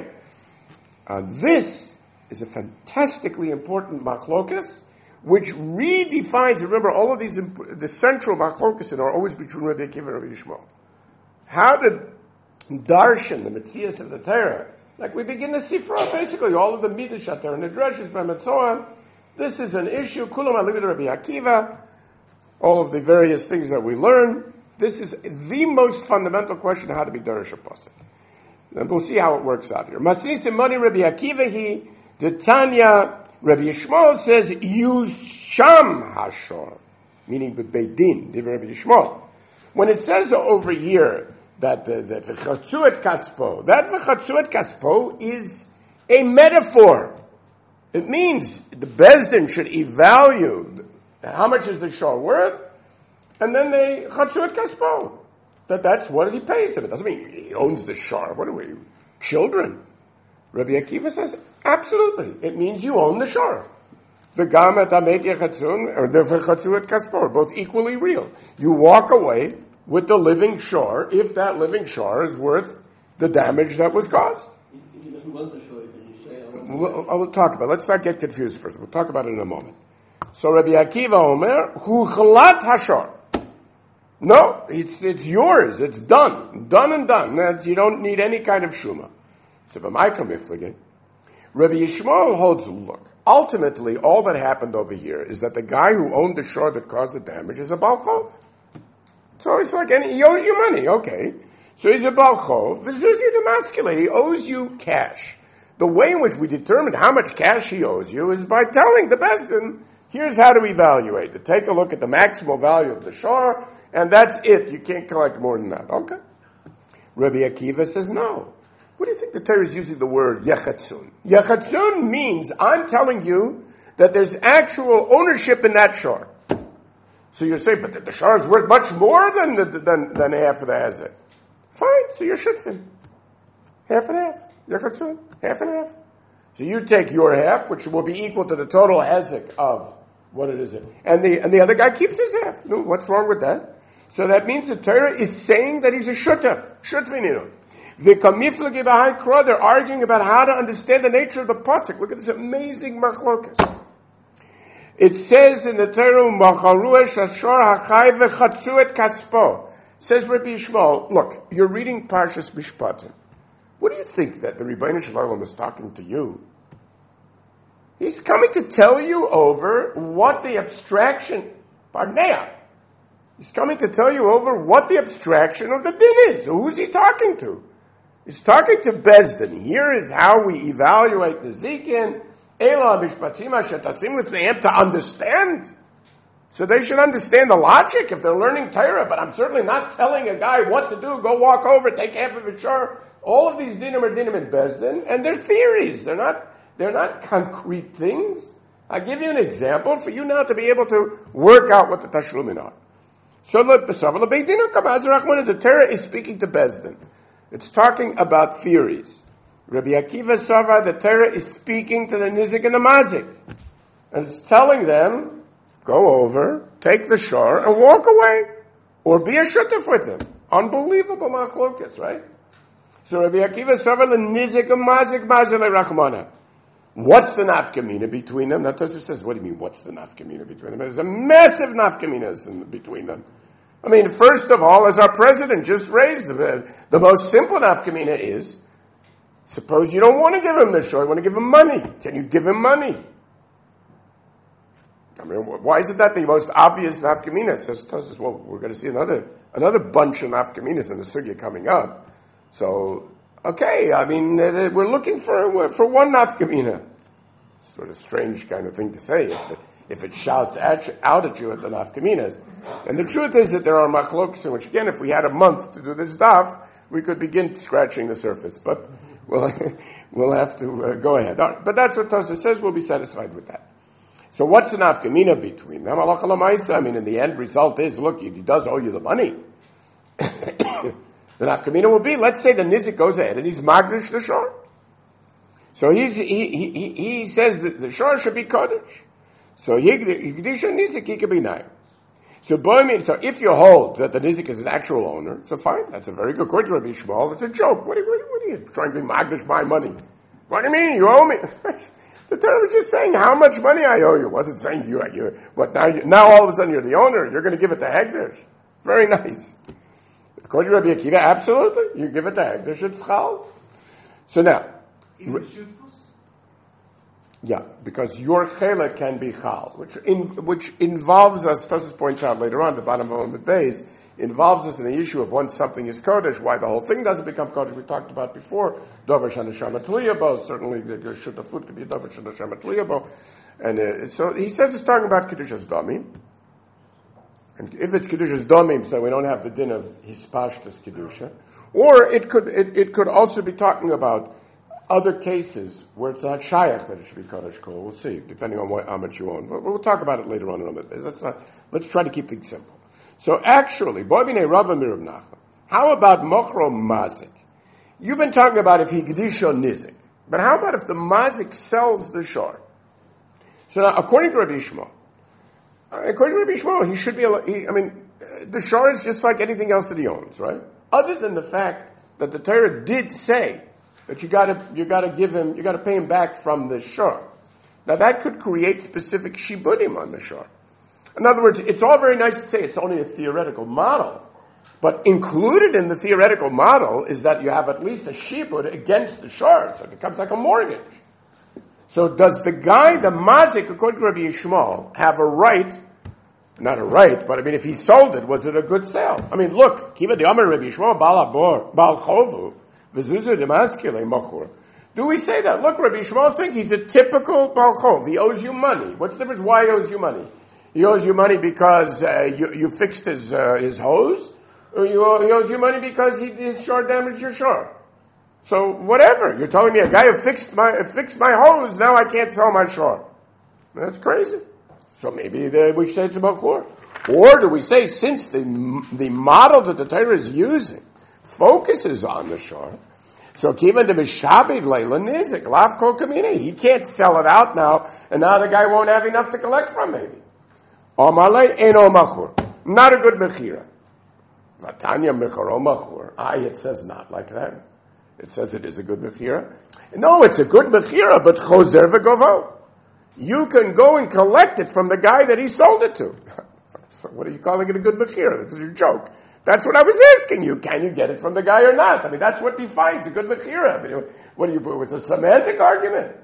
This is a fantastically important machlokas, which redefines, remember, all of these, the central machlokas are always between Rabbi Akiva and Rabbi Yishmael. How did darshan, the Metzias of the Torah, like we begin to see from basically all of the Midrash out there and the Dreshus and so on, this is an issue, Kulam Aliv Rabbi Akiva, all of the various things that we learn. This is the most fundamental question, how to be Darish a pasuk. And we'll see how it works out here. Masis Imani Rabbi Akiva he, the Tanya, Rabbi Yishmael says, use sham hashor, meaning the Beidin, the Rabbi Yishmael. When it says over here that v'chatzu et kaspo, that v'chatzu et kaspo is a metaphor. It means the Bezdin should evaluate how much is the shor worth, and then they chatzu et kaspo. That's what he pays him. It doesn't mean he owns the shor. What are we, children? Rabbi Akiva says, absolutely. It means you own the shor. V'gam et ameki chatzun, or v'chatzu et kaspo, both equally real. You walk away with the living shore if that living shore is worth the damage that was caused. We'll talk about it. Let's not get confused first. We'll talk about it in a moment. So Rabbi Akiva Omer, hu chalat hashor. No, it's yours. It's done. Done and done. You don't need any kind of shuma. So b'maikam iflige, Rabbi Yishmael holds, look, ultimately all that happened over here is that the guy who owned the shore that caused the damage is a Baal Chov. So it's like, he owes you money, okay. So he's a Baal Chov. V'zuzi demaskele, he owes you cash. The way in which we determine how much cash he owes you is by telling the Besdin, here's how to evaluate it. Take a look at the maximal value of the shore, and that's it. You can't collect more than that. Okay. Rabbi Akiva says no. What do you think the Torah is using the word yechatzun? Yechatzun means I'm telling you that there's actual ownership in that shore. So you say, but the shore is worth much more than half of the hezek. Fine, so you're shutfin. Half and half. Yechatzun, half and half. So you take your half, which will be equal to the total hezek of what it is, and the other guy keeps his half. No, what's wrong with that? So that means the Torah is saying that he's a shutaf, shutfininu. The kamiflagi behind Kra, they're arguing about how to understand the nature of the pasuk. Look at this amazing machlokas. It says in the Torah, "Macharu shashor hachai v'chatzu et kaspo." Says Rabbi Yishmael, look, you're reading Parshas Mishpatim. What do you think that the Rebbeinu Shalom is talking to you? He's coming to tell you over what the abstraction, Barnea. He's coming to tell you over what the abstraction of the din is. So who's he talking to? He's talking to Besdin. Here is how we evaluate the Zikin. Ela bishpatim shetasim lifneim, to understand. So they should understand the logic if they're learning Torah, but I'm certainly not telling a guy what to do. Go walk over, take half of his shore. All of these dinim are dinim in Besdin, and they're theories. They're not concrete things. I'll give you an example for you now to be able to work out what the tashlumin are. So the Torah is speaking to Besdin. It's talking about theories. Rabbi Akiva Sava, the Torah is speaking to the Nizik and the Mazik. And it's telling them, go over, take the shore, and walk away. Or be a shutuf with him. Unbelievable machlokas, right? So Rabbi Akiva Sava, the Nizik and Mazik, Mazale Rachmana. What's the nafkamina between them? Now Tosaf says, what do you mean, what's the nafkamina between them? There's a massive nafkamina in between them. I mean, first of all, as our president just raised, the most simple nafkamina is, suppose you don't want to give him the shore, you want to give him money. Can you give him money? I mean, why isn't that the most obvious nafkamina? Says Tosaf, well, we're going to see another bunch of nafkaminas in the sugya coming up. So, okay, I mean, we're looking for one nafkamina. Sort of strange kind of thing to say if it shouts out at you at the nafkaminas. And the truth is that there are machlokas in which, again, if we had a month to do this stuff, we could begin scratching the surface. But we'll have to go ahead. All right, but that's what Tosha says. We'll be satisfied with that. So what's the nafkamina between them? I mean, in the end result is, look, he does owe you the money. The nafkamina will be, let's say the nizik goes ahead and he's magdish the shore. So he says that the shore should be kodesh. So yigdisha nizik, he could be naim. So if you hold that the nizik is an actual owner, so fine, that's a very good, according to Rabbi Yishmael, it's a joke. What are you trying to be magdish my money? What do you mean, you owe me? The Torah was just saying how much money I owe you. It wasn't saying but now all of a sudden you're the owner, you're going to give it to Hegdish. Very nice. According to Rabbi Akiva, absolutely. You give it to Hegdish, it's chal. So now, yeah, because your chela can be chal, which involves us, Tosfos points out later on, the bottom of Amud Beis, involves us in the issue of once something is kodesh, why the whole thing doesn't become kodesh. We talked about before, dover shanashama tliyabo, certainly the shutafut could be a dover shanashama tliyabo. And so he says it's talking about kedushas damim. And if it's kedushas damim, so we don't have the din of hispashtus kedusha. Or it could also be talking about other cases where it's not shayach that it should be kodesh kol. We'll see, depending on how much you own. But we'll talk about it later on in a minute. Let's try to keep things simple. So actually, Boibine Rava Mirav Nachman, how about mochro mazik? You've been talking about if he kedisha nizik, but how about if the mazik sells the shore? So now, according to Rabbi Yishmael, he should be, the shor is just like anything else that he owns, right? Other than the fact that the Torah did say that you gotta pay him back from the shor. Now that could create specific shibudim on the shor. In other words, it's all very nice to say it's only a theoretical model, but included in the theoretical model is that you have at least a shibud against the shor, so it becomes like a mortgage. So does the guy, the mazik, according to Rabbi Yishmael, have a right? Not a right, but if he sold it, was it a good sale? Look, kiva de Amar Rabbi Yishmael bal chovu v'zuzu demaskele machur. Do we say that? Look, Rabbi Yishmael is saying he's a typical bal chov. He owes you money. What's the difference? Why he owes you money? He owes you money because you fixed his hose, or he owes you money because his shor damaged your shor. So whatever. You're telling me a guy who fixed my hose, now I can't sell my shor. That's crazy. So maybe we say it's a bachur. Or do we say since the model that the Torah is using focuses on the shor, so kivan de mishabed leila nizik lav kol kamina, he can't sell it out now, and now the guy won't have enough to collect from maybe. Omalei eno machur, not a good mechira. Vatanya mecharo machur. It says not like that. It says it is a good mechira. No, it's a good mechira, but choser v'govo. You can go and collect it from the guy that he sold it to. So what are you calling it a good mechira? This is your joke. That's what I was asking you. Can you get it from the guy or not? That's what defines a good mechira. What do you? It's a semantic argument.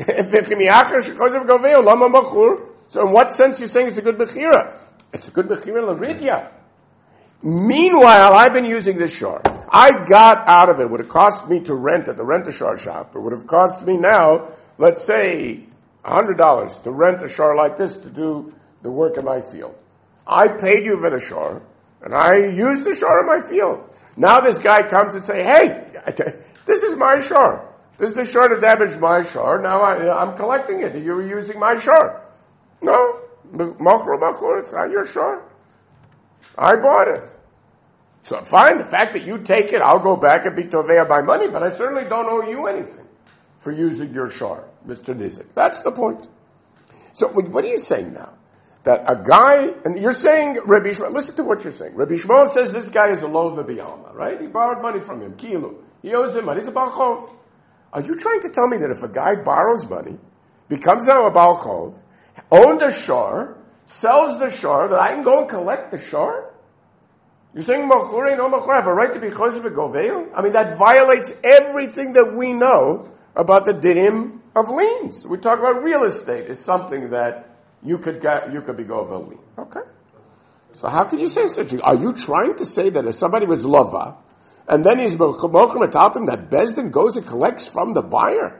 So in what sense you're saying it's a good mechira? It's a good mechira l'ridya. Meanwhile, I've been using this shor. I got out of it. It would have cost me to rent at the rent-a-shor shop. It would have cost me now, let's say, $100 to rent a shor like this to do the work in my field. I paid you for the shor, and I used the shor in my field. Now this guy comes and say, hey, this is my shor. This is the shor that damaged my shor. Now I'm collecting it. You were using my shor. No. Machur, it's not your shor. I bought it. So fine, the fact that you take it, I'll go back and be tovea by money, but I certainly don't owe you anything for using your shor, Mr. Nizik. That's the point. So what are you saying now? That a guy, and you're saying, Rabbi Yishmael, listen to what you're saying. Rabbi Yishmael says this guy is a lova b'alma, right? He borrowed money from him, kilu. He owes him money. He's a Baal Chov. Are you trying to tell me that if a guy borrows money, becomes now a Baal Chov, owned a shor, sells the shor, that I can go and collect the shor? You're saying machurei no machur have a right to be chosev v'goveil? That violates everything that we know about the dinim of liens. We talk about real estate. It's something that you could be govel lien. Okay. So how can you say such a thing? Are you trying to say that if somebody was lova, and then he's mochim atatim, that Bezdin goes and collects from the buyer?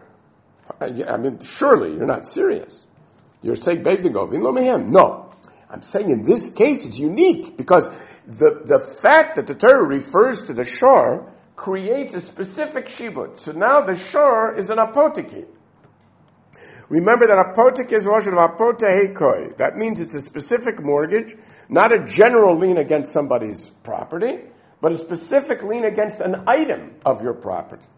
Surely you're not serious. You're saying Bezdin govin lo mehem. No. I'm saying in this case it's unique because the fact that the Torah refers to the shor creates a specific shibud. So now the shor is an apoteke. Remember that apoteke is lashon of apoteh koi. That means it's a specific mortgage, not a general lien against somebody's property, but a specific lien against an item of your property.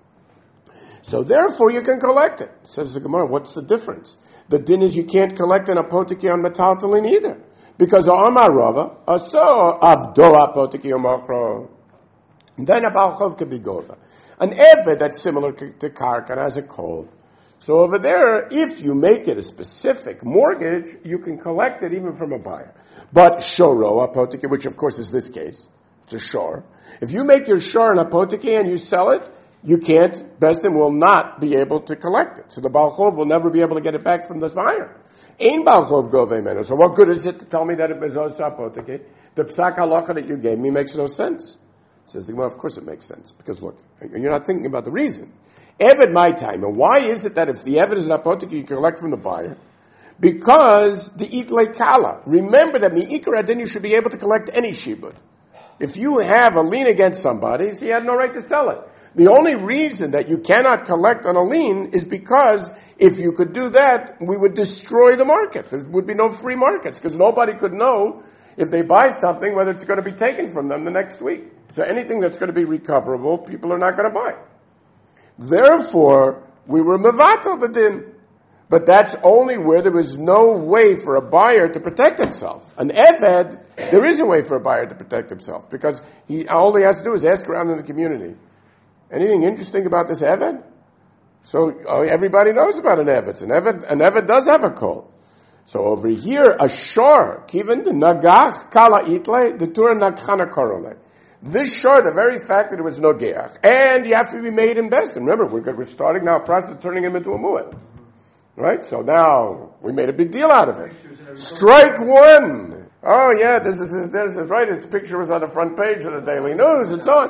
So therefore you can collect it. Says the Gemara, what's the difference? The din is you can't collect an apoteke on metaltalin either. Because Amar Rava, aso avdo apoteke omachro. Then a Baal Chov could be gova. An eved that's similar to karka has a kol. So over there, if you make it a specific mortgage, you can collect it even from a buyer. But shoro apoteke, which of course is this case, it's a shor. If you make your shor an apoteke and you sell it, you can't, Bezdin will not be able to collect it. So the Baal Chov will never be able to get it back from the buyer. Ein Baal Chov govei menu. So what good is it to tell me that it was also apoteke? The psak halacha that you gave me makes no sense. Says the Gemara, of course it makes sense. Because look, you're not thinking about the reason. Eved my time. And why is it that if the Eved is an apoteke, you can collect from the buyer? Because the itlei kala. Remember that mi'ikar adin you should be able to collect any shibud. If you have a lien against somebody, so you had no right to sell it. The only reason that you cannot collect on a lien is because if you could do that, we would destroy the market. There would be no free markets because nobody could know if they buy something whether it's going to be taken from them the next week. So anything that's going to be recoverable, people are not going to buy. Therefore, we were mevatel the din. But that's only where there was no way for a buyer to protect himself. An Eved, there is a way for a buyer to protect himself, because all he has to do is ask around in the community. Anything interesting about this Eved? So everybody knows about an Eved. An Eved does have a kol. So over here, a shor, kiven the nagach kala itle, the tur nagchana korole. This shor, the very fact that it was nogeach, and you have to be made in best. And remember, we're starting now a process of turning him into a mu'ed. Right? So now, we made a big deal out of it. Strike one! Oh yeah, this is right, his picture was on the front page of the Daily News, it's on.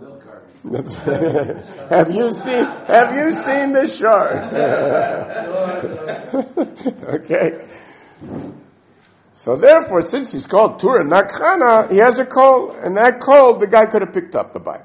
Have you seen this shor? Okay. So therefore, since he's called Turah Nakchana, he has a kol, and that kol, the guy could have picked up the bite.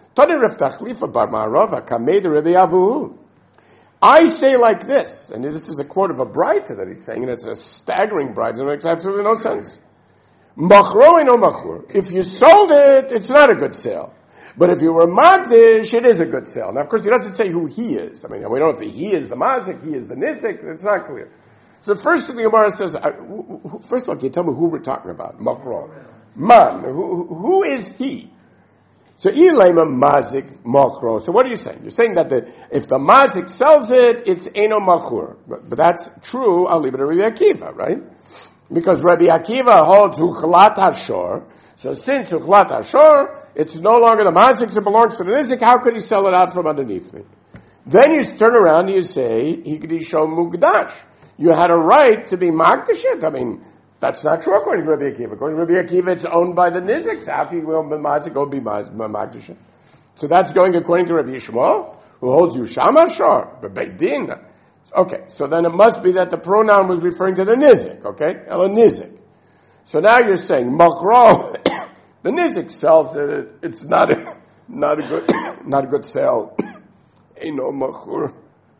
I say like this, and this is a quote of a Braita that he's saying, and it's a staggering Braita, it makes absolutely no sense. Machro eno machur. If you sold it, it's not a good sale. But if you were magdish, it is a good sale. Now, of course, he doesn't say who he is. I mean, we don't know if he is the mazik, he is the nisik, it's not clear. So first thing the Gemara says, first of all, can you tell me who we're talking about? Machro. Man, who is he? So ilema mazik machro. So what are you saying? You're saying that if the mazik sells it, it's eno machur. But that's true, I'll leave it to Rabbi Akiva, right? Because Rabbi Akiva holds uchlat hashor. So since uchlat hashor, it's no longer the mazik that belongs to the nizik, how could he sell it out from underneath me? Then you turn around and you say, hikdisho mugdash. You had a right to be magdashit. I mean, that's not true according to Rabbi Akiva. According to Rabbi Akiva, it's owned by the niziks. How can mazik go be magdashit? So that's going according to Rabbi Yishmael, who holds you shama shor, but beidin. Okay, so then it must be that the pronoun was referring to the nizik, okay? El nizik. So now you're saying, machro, the nizik sells it, it's not a good sale. Eino machur.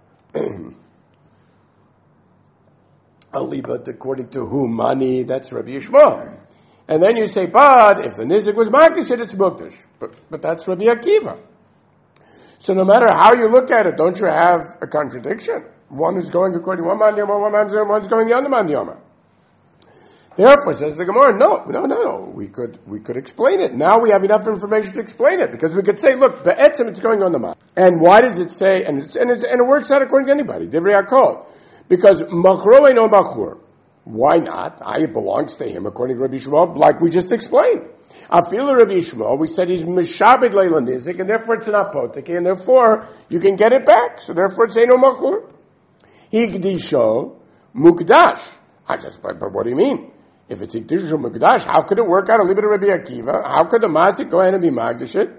But according to whom money, that's Rabbi Yishmael. And then you say, but if the nizik was magdish, it's mukdash. But that's Rabbi Akiva. So no matter how you look at it, don't you have a contradiction? One is going according to one man yoma, one's going the other man yoma. Therefore, says the Gemara, no. We could explain it. Now we have enough information to explain it, because we could say, look, be'etzim, it's going on the man. And why does it say? And it works out according to anybody. Divrei HaKol. Because machro eno machur. Why not? It belongs to him according to Rabbi Yishmael, like we just explained. Afilu Rabbi Yishmael, we said he's mishabed leila nizik, and therefore it's not potiki, and therefore you can get it back. So therefore it's eno machur. Higdisho mukdash. But what do you mean? If it's higdisho mukdash, how could it work out? A little bit of Rabbi Akiva. How could the mazik go ahead and be magdashit?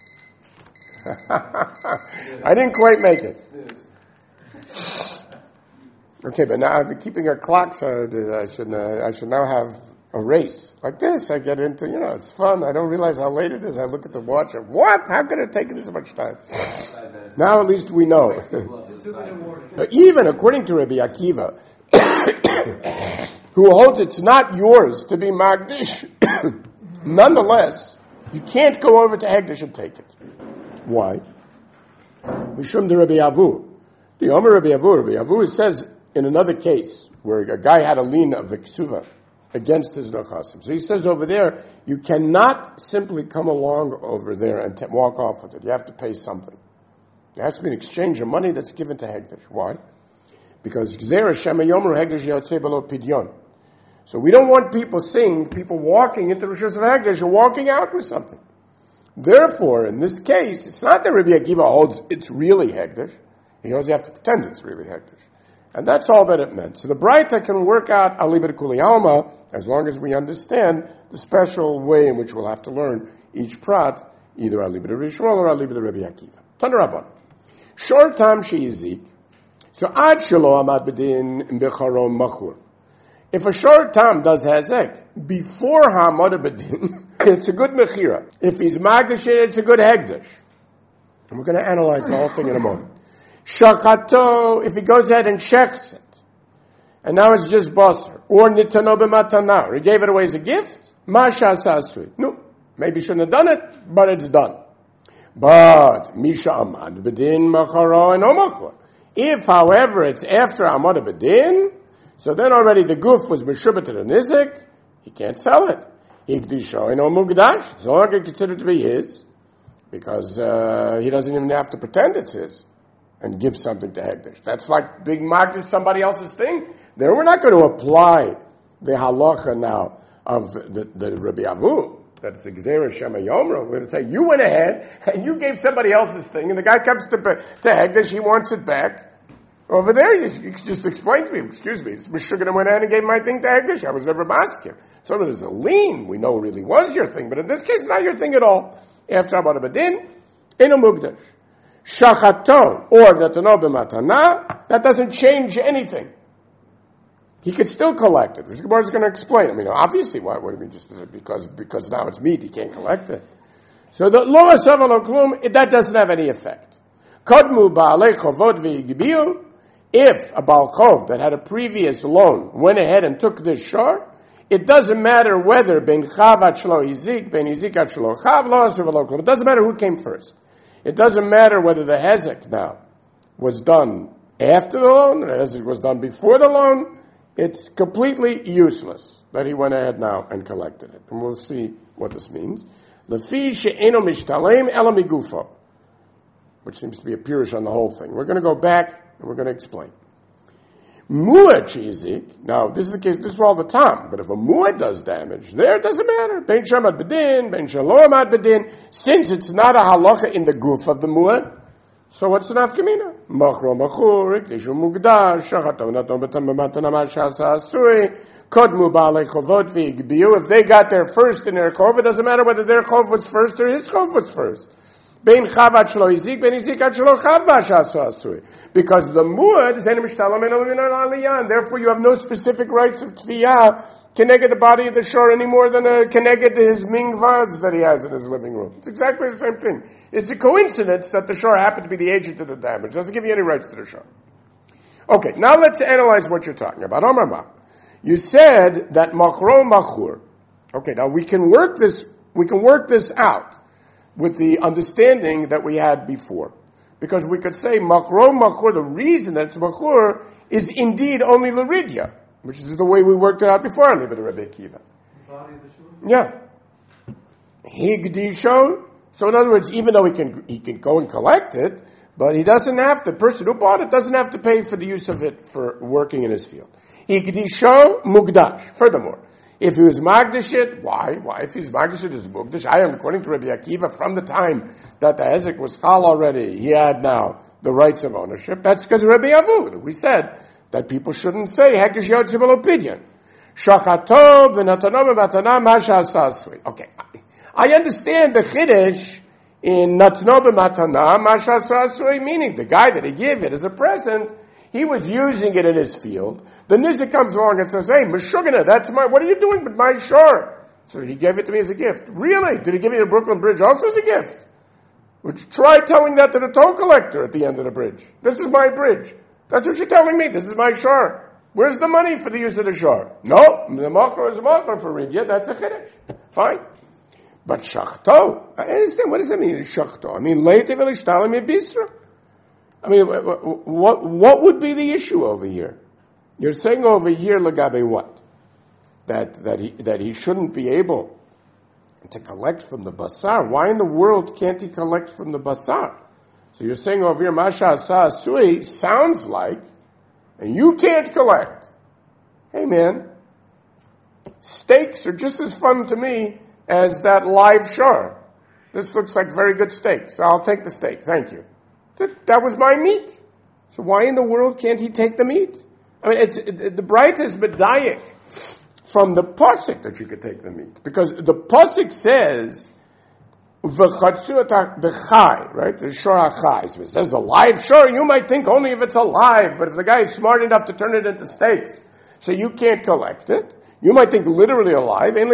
I didn't quite make it. Okay, but now I've been keeping our clocks. I should now have a race like this. I get into, it's fun. I don't realize how late it is. I look at the watch. What? How could it take this much time? Now at least we know. But even according to Rabbi Akiva, who holds it's not yours to be magdish, nonetheless, you can't go over to Hegdish and take it. Why? Mishum de Rabbi Avu. The Omer Rabbi Avu says in another case where a guy had a lien of the ksuva against his nechasim. So he says over there, you cannot simply come along over there and walk off with it. You have to pay something. There has to be an exchange of money that's given to Hegdish. Why? Because Gzera Shema Yomer Hegdish Yotzei Below Pidyon. So we don't want people walking into Rosh Hashanah Hegdish or walking out with something. Therefore, in this case, it's not that Rabbi Akiva holds it's really Hegdish. He knows you have to pretend it's really Hegdish. And that's all that it meant. So the Braita can work out Alibet Kuli Alma as long as we understand the special way in which we'll have to learn each prat, either Alibet Rishon or Alibet Rabbi Akiva. Tanarabban. Short time she'izik. So ad shelo amad bedin becharo machur. If a short time does hazek before hamad bedin, it's a good mechira. If he's magdish, it's a good hegdish. And we're going to analyze the whole thing in a moment. Shachato, if he goes ahead and checks it, and now it's just basar, or nitano b'matana, or he gave it away as a gift, masha sasri. No, maybe he shouldn't have done it, but it's done. But misha amad bedin macharo and omachor. If, however, it's after Amad B'Din, so then already the guf was Meshubah to the Nizik, he can't sell it. Hikdisho ino mugdash. It's no longer considered to be his, because he doesn't even have to pretend it's his and give something to Hekdesh. That's like being magdish somebody else's thing. Then we're not going to apply the halacha now of the Rabbi Avu, that it's a Gzeira Shema Yomra. We're going to say, you went ahead and you gave somebody else's thing, and the guy comes to Hekdesh, he wants it back. Over there, you just explain to me, excuse me, it's Meshuggah went ahead and gave my thing to Hekdesh. I was never masking. So there's a lien. We know it really was your thing, but in this case, it's not your thing at all. After Amad B'Din, in a Mugdash. Shachato, or the Tano B'Matana, that doesn't change anything. He could still collect it. The Gemara is going to explain. I mean, obviously, why would it be just because now it's meat, he can't collect it. So the Lo Asav Lo Klum, that doesn't have any effect. Kadmu Ba'alei Chovot V'Yigbiu, if a Baal Chov that had a previous loan went ahead and took this shor, it doesn't matter whether Ben Chav at Shlo Hizik, Ben Hizik at Shlo Chav, Lo Asav Lo Klum. It doesn't matter who came first. It doesn't matter whether the Hezek now was done after the loan, or the Hezek was done before the loan. It's completely useless that he went ahead now and collected it. And we'll see what this means. Lefi she'eno mishtalem ela migufo, which seems to be a pirush on the whole thing. We're going to go back and we're going to explain. Mu'ah chizik. Now, this is the case, this is all the time, but if a mu'ah does damage, there it doesn't matter. Ben shamad bedin, ben shalom ad bedin, since it's not a halacha in the guf of the mu'ah, so what's the nafkamina? Machro machur, ikdishu mugdash, shachato naton betam b'matana mashasa asui, kodmu ba'alei chovot v'yigbiu. If they got there first in their chov, it doesn't matter whether their chov was first or his chov was first. Ben chavat shlo izik, ben izik at shlo chav mashasa asui. Because the mu'ah is any mishtalam en ominan aliyan. Therefore, you have no specific rights of tviyah connected the body of the shor any more than connected his mingvaz that he has in his living room. It's exactly the same thing. It's a coincidence that the shor happened to be the agent of the damage. It doesn't give you any rights to the shor. Okay, now let's analyze what you're talking about. Omar Ma, you said that machro machur. Okay, now we can work this out with the understanding that we had before. Because we could say machro machur, the reason that it's machur is indeed only l'ridya, which is the way we worked it out before, Rabbi Akiva. Yeah. Higdisho. So in other words, even though he can go and collect it, but he doesn't have to, the person who bought it doesn't have to pay for the use of it for working in his field. Higdisho mugdash. Furthermore, if he was magdish it, why? If he's magdish it is mugdash. According to Rabbi Akiva, from the time that the Hezek was chal already, he had now the rights of ownership. That's because of Rabbi Avu. We said that people shouldn't say Hekesh Yotzibel opinion. Shachato v'natano b'matana masha asasui. Okay, I understand the chiddush in natano b'matana masha asasui, meaning the guy that he gave it as a present, he was using it in his field. The nizik comes along and says, "Hey, Meshuggah, that's what are you doing with my shor?" So he gave it to me as a gift. Really? Did he give you the Brooklyn Bridge also as a gift? Try telling that to the toll collector at the end of the bridge. This is my bridge. That's what you're telling me. This is my shor. Where's the money for the use of the shor? No, the machor is a machor for ridya. That's a chiddush. Fine. But shachto, I understand. What does that mean, shachto? I mean, leitiv elishtalim yibisra. I mean, what would be the issue over here? You're saying over here, lagabe what? That he shouldn't be able to collect from the basar. Why in the world can't he collect from the basar? So you're saying over here, Masha Asa Asui sounds like, and you can't collect. Hey man, steaks are just as fun to me as that live shor. This looks like very good steak, so I'll take the steak, thank you. That was my meat. So why in the world can't he take the meat? I mean, the bright is medayik from the pasuk that you could take the meat. Because the pasuk says, v'chai, right? The shor achai. So it says a live shor, you might think only if it's alive, but if the guy is smart enough to turn it into steaks, so you can't collect it, you might think literally alive. That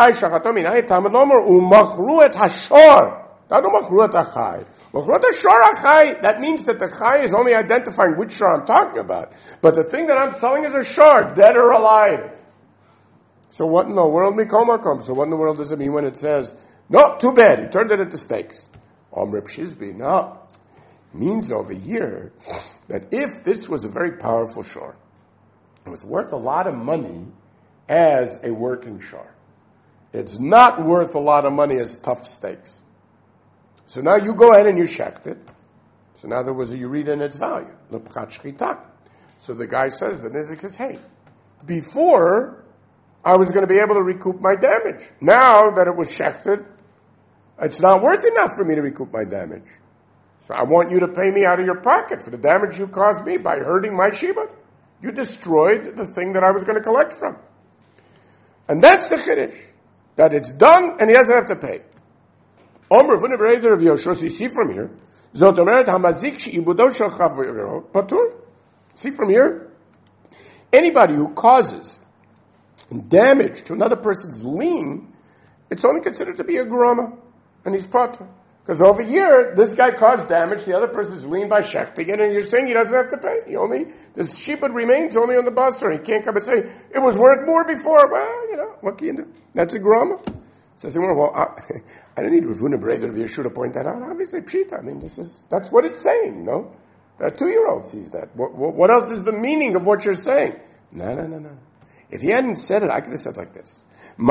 means that the chai is only identifying which shor I'm talking about. But the thing that I'm selling is a shor, dead or alive. So what in the world mikoma comes? So what in the world does it mean when it says, no, too bad, he turned it into steaks? Reb Shizbi, no. means over here that if this was a very powerful shore, it was worth a lot of money as a working shore. It's not worth a lot of money as tough steaks. So now you go ahead and you shecht it. So now there was a Yerida in its value. L'pchat shchita. So the guy says, the Nizik says, hey, before I was going to be able to recoup my damage. Now that it was shechted, it's not worth enough for me to recoup my damage. So I want you to pay me out of your pocket for the damage you caused me by hurting my shibud. You destroyed the thing that I was going to collect from. And that's the chiddush. That it's done and he doesn't have to pay. Omer v'ne b'reider of Yoshua, so you see from here, Zot omeret hamazik she'ibudo shel chavero patur. See from here, anybody who causes damage to another person's lien, it's only considered to be a groma, and he's patur. Because over here, this guy caused damage, the other person's lien by shechting it, and you're saying he doesn't have to pay. The shibud remains only on the basar. He can't come and say, it was worth more before. Well, what can you do? That's a groma. Says, well, I don't need Ravuna Bereder of Yeshua to point that out. Obviously, pshita. I mean, that's what it's saying, no? A 2-year-old sees that. What else is the meaning of what you're saying? No. If he hadn't said it, I could have said like this.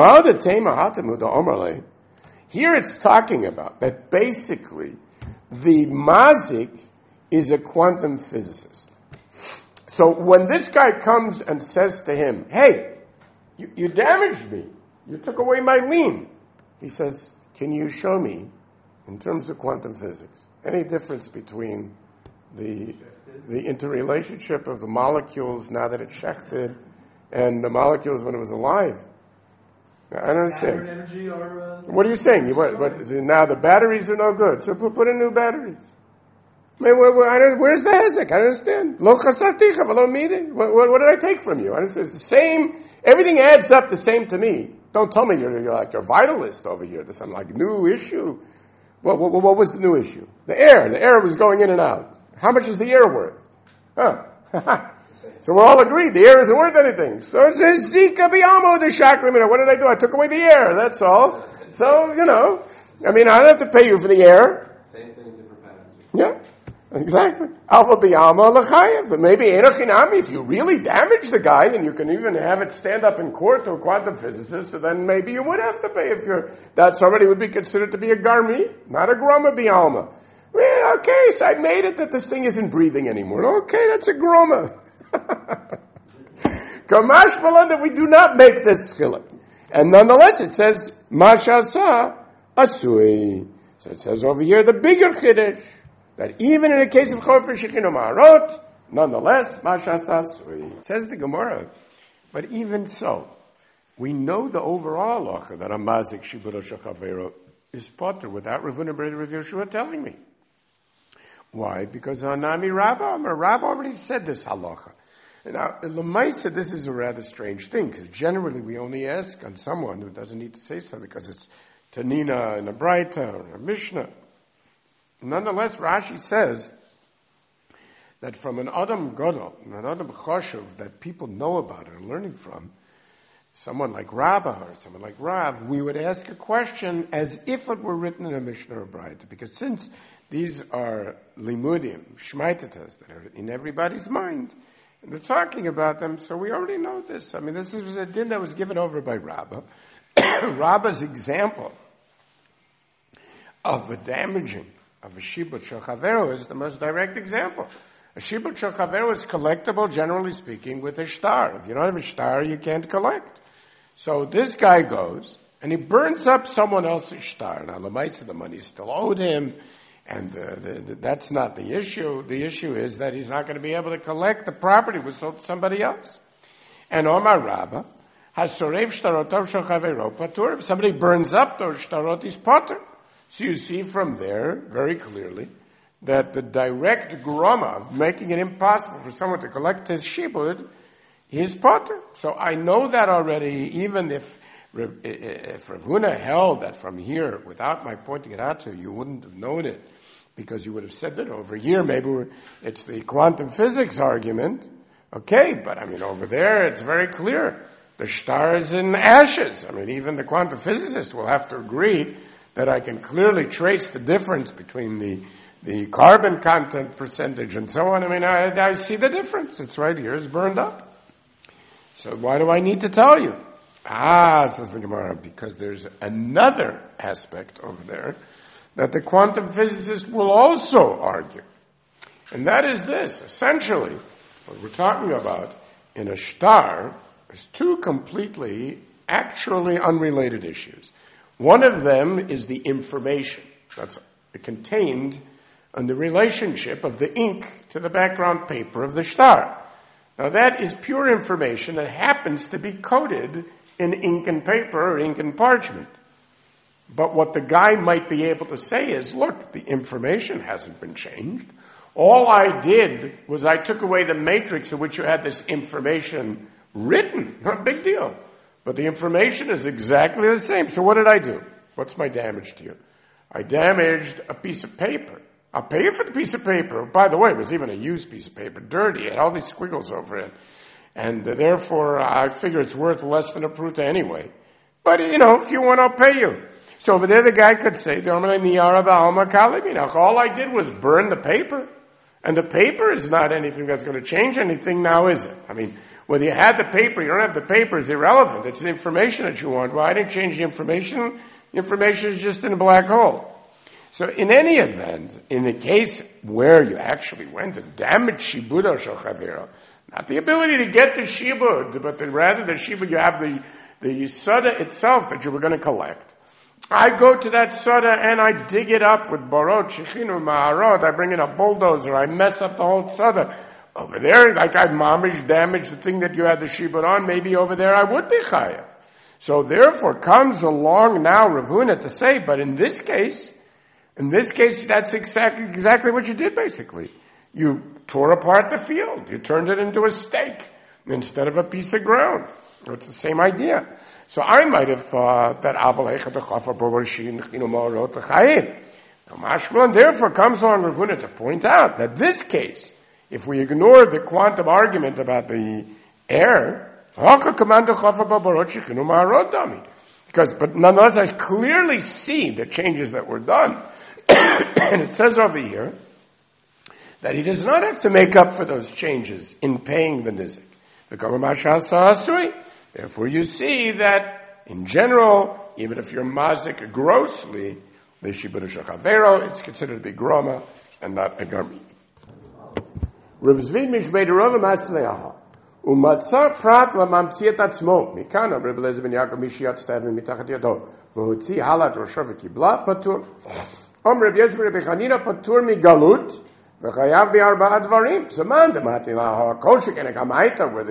Here it's talking about that basically the mazik is a quantum physicist. So when this guy comes and says to him, hey, you damaged me. You took away my lien. He says, can you show me, in terms of quantum physics, any difference between the interrelationship of the molecules now that it's shechted and the molecules when it was alive? I don't understand. Energy or, what are you saying? Now the batteries are no good, so put in new batteries. Where's the hezek? I don't understand. Lo chasarticha v'lo midi. What did I take from you? I understand. It's the same. Everything adds up the same to me. Don't tell me you're like a vitalist over here. There's some like new issue. What was the new issue? The air. The air was going in and out. How much is the air worth? So we're all agreed the air isn't worth anything. So it says Zika biyamo de shakrim. What did I do? I took away the air. That's all. So I don't have to pay you for the air. Same thing, different pattern. Yeah. Exactly. Alpha biyama lachayev. And maybe enochinami, if you really damage the guy, and you can even have it stand up in court to a quantum physicist, so then maybe you would have to pay if that's already would be considered to be a garmi, not a groma biyama. Well, okay, so I made it that this thing isn't breathing anymore. Okay, that's a groma. Kamash malan that we do not make this chiluk. And nonetheless, it says, mashasa asui. So it says over here, the bigger chiddush. That even in the case of Chofer Shechino Ma'arot, nonetheless, Mashasasui. It says the Gemara, but even so, we know the overall halacha that a mazik shiburo shechavero is potter without Ravuna Bereder Rav Yeshua telling me. Why? Because Anami Rabba already said this halacha. Now, Lamaisa, this is a rather strange thing, because generally we only ask on someone who doesn't need to say something, because it's Tanina and a Braita or a Mishnah. Nonetheless, Rashi says that from an Adam Gadol, an Adam Choshev that people know about and are learning from, someone like Rabbah or someone like Rav, we would ask a question as if it were written in a Mishnah or Braita, because since these are limudim, shmaitatas, that are in everybody's mind, and they're talking about them, so we already know this. I mean, this is a din that was given over by Rabbah. Rabbah's example of a damaging of a shibud shel chavero is the most direct example. A shibud shel chavero is collectible, generally speaking, with a shtar. If you don't have a shtar, you can't collect. So this guy goes, and he burns up someone else's shtar. Now, l'maisa, the money is still owed him, and that's not the issue. The issue is that he's not going to be able to collect the property was sold to somebody else. And Omar Rabbah has sorev shtarotov shel chavero patur. If somebody burns up those shtarot, he's patur. So you see from there very clearly that the direct groma of making it impossible for someone to collect his shibud is potter. So I know that already, even if Rav Huna held that from here, without my pointing it out to you, you wouldn't have known it, because you would have said that over here, maybe it's the quantum physics argument. Okay, but I mean over there it's very clear. The shtar is in ashes. I mean even the quantum physicist will have to agree that I can clearly trace the difference between the carbon content percentage and so on. I mean, I see the difference. It's right here. It's burned up. So why do I need to tell you? Says the Gemara, because there's another aspect over there that the quantum physicist will also argue. And that is this. Essentially, what we're talking about in a star is two completely, actually unrelated issues. One of them is the information that's contained in the relationship of the ink to the background paper of the star. Now that is pure information that happens to be coded in ink and paper or ink and parchment. But what the guy might be able to say is, look, the information hasn't been changed. All I did was I took away the matrix in which you had this information written. Not a big deal. But the information is exactly the same. So what did I do? What's my damage to you? I damaged a piece of paper. I'll pay you for the piece of paper. By the way, it was even a used piece of paper, dirty. It had all these squiggles over it. And therefore, I figure it's worth less than a pruta anyway. But, if you want, I'll pay you. So over there, the guy could say, all I did was burn the paper. And the paper is not anything that's going to change anything now, is it? I mean, whether you had the paper, you don't have the paper is irrelevant. It's the information that you want. Well, I didn't change the information. The information is just in a black hole. So in any event, in the case where you actually went and damaged shibud shel chavero, not the ability to get the shibud, but rather the shibud, you have the soda itself that you were going to collect. I go to that soda and I dig it up with borot, shechinu, ma'arot. I bring in a bulldozer. I mess up the whole soda. Over there, like I mamish damaged the thing that you had the shibud on, maybe over there I would be chayav. So therefore comes along now Rav Huna to say, but in this case, that's exactly what you did basically. You tore apart the field. You turned it into a stake instead of a piece of ground. It's the same idea. So I might have thought that and therefore comes along Rav Huna to point out that this case, if we ignore the quantum argument about the air, because, but nonetheless, I clearly see the changes that were done. And it says over here that he does not have to make up for those changes in paying the nizik. Therefore, you see that in general, even if you're mazik grossly, the shibud shel chavero, it's considered to be groma and not a garmi. Rav Zvi mishmei derova masleaha. Umatzah prat lamamtziat atzmo. Mikan Rav Eliezer ben Yaakov mishiat stavim mitachat yado. V'hutzi halat rosho v'kibla patur. Rav Yezber Rabbi Chanina patur migalut. V'chayav bi'arba'a dvarim. Zaman demati laha koshik and a kamaita where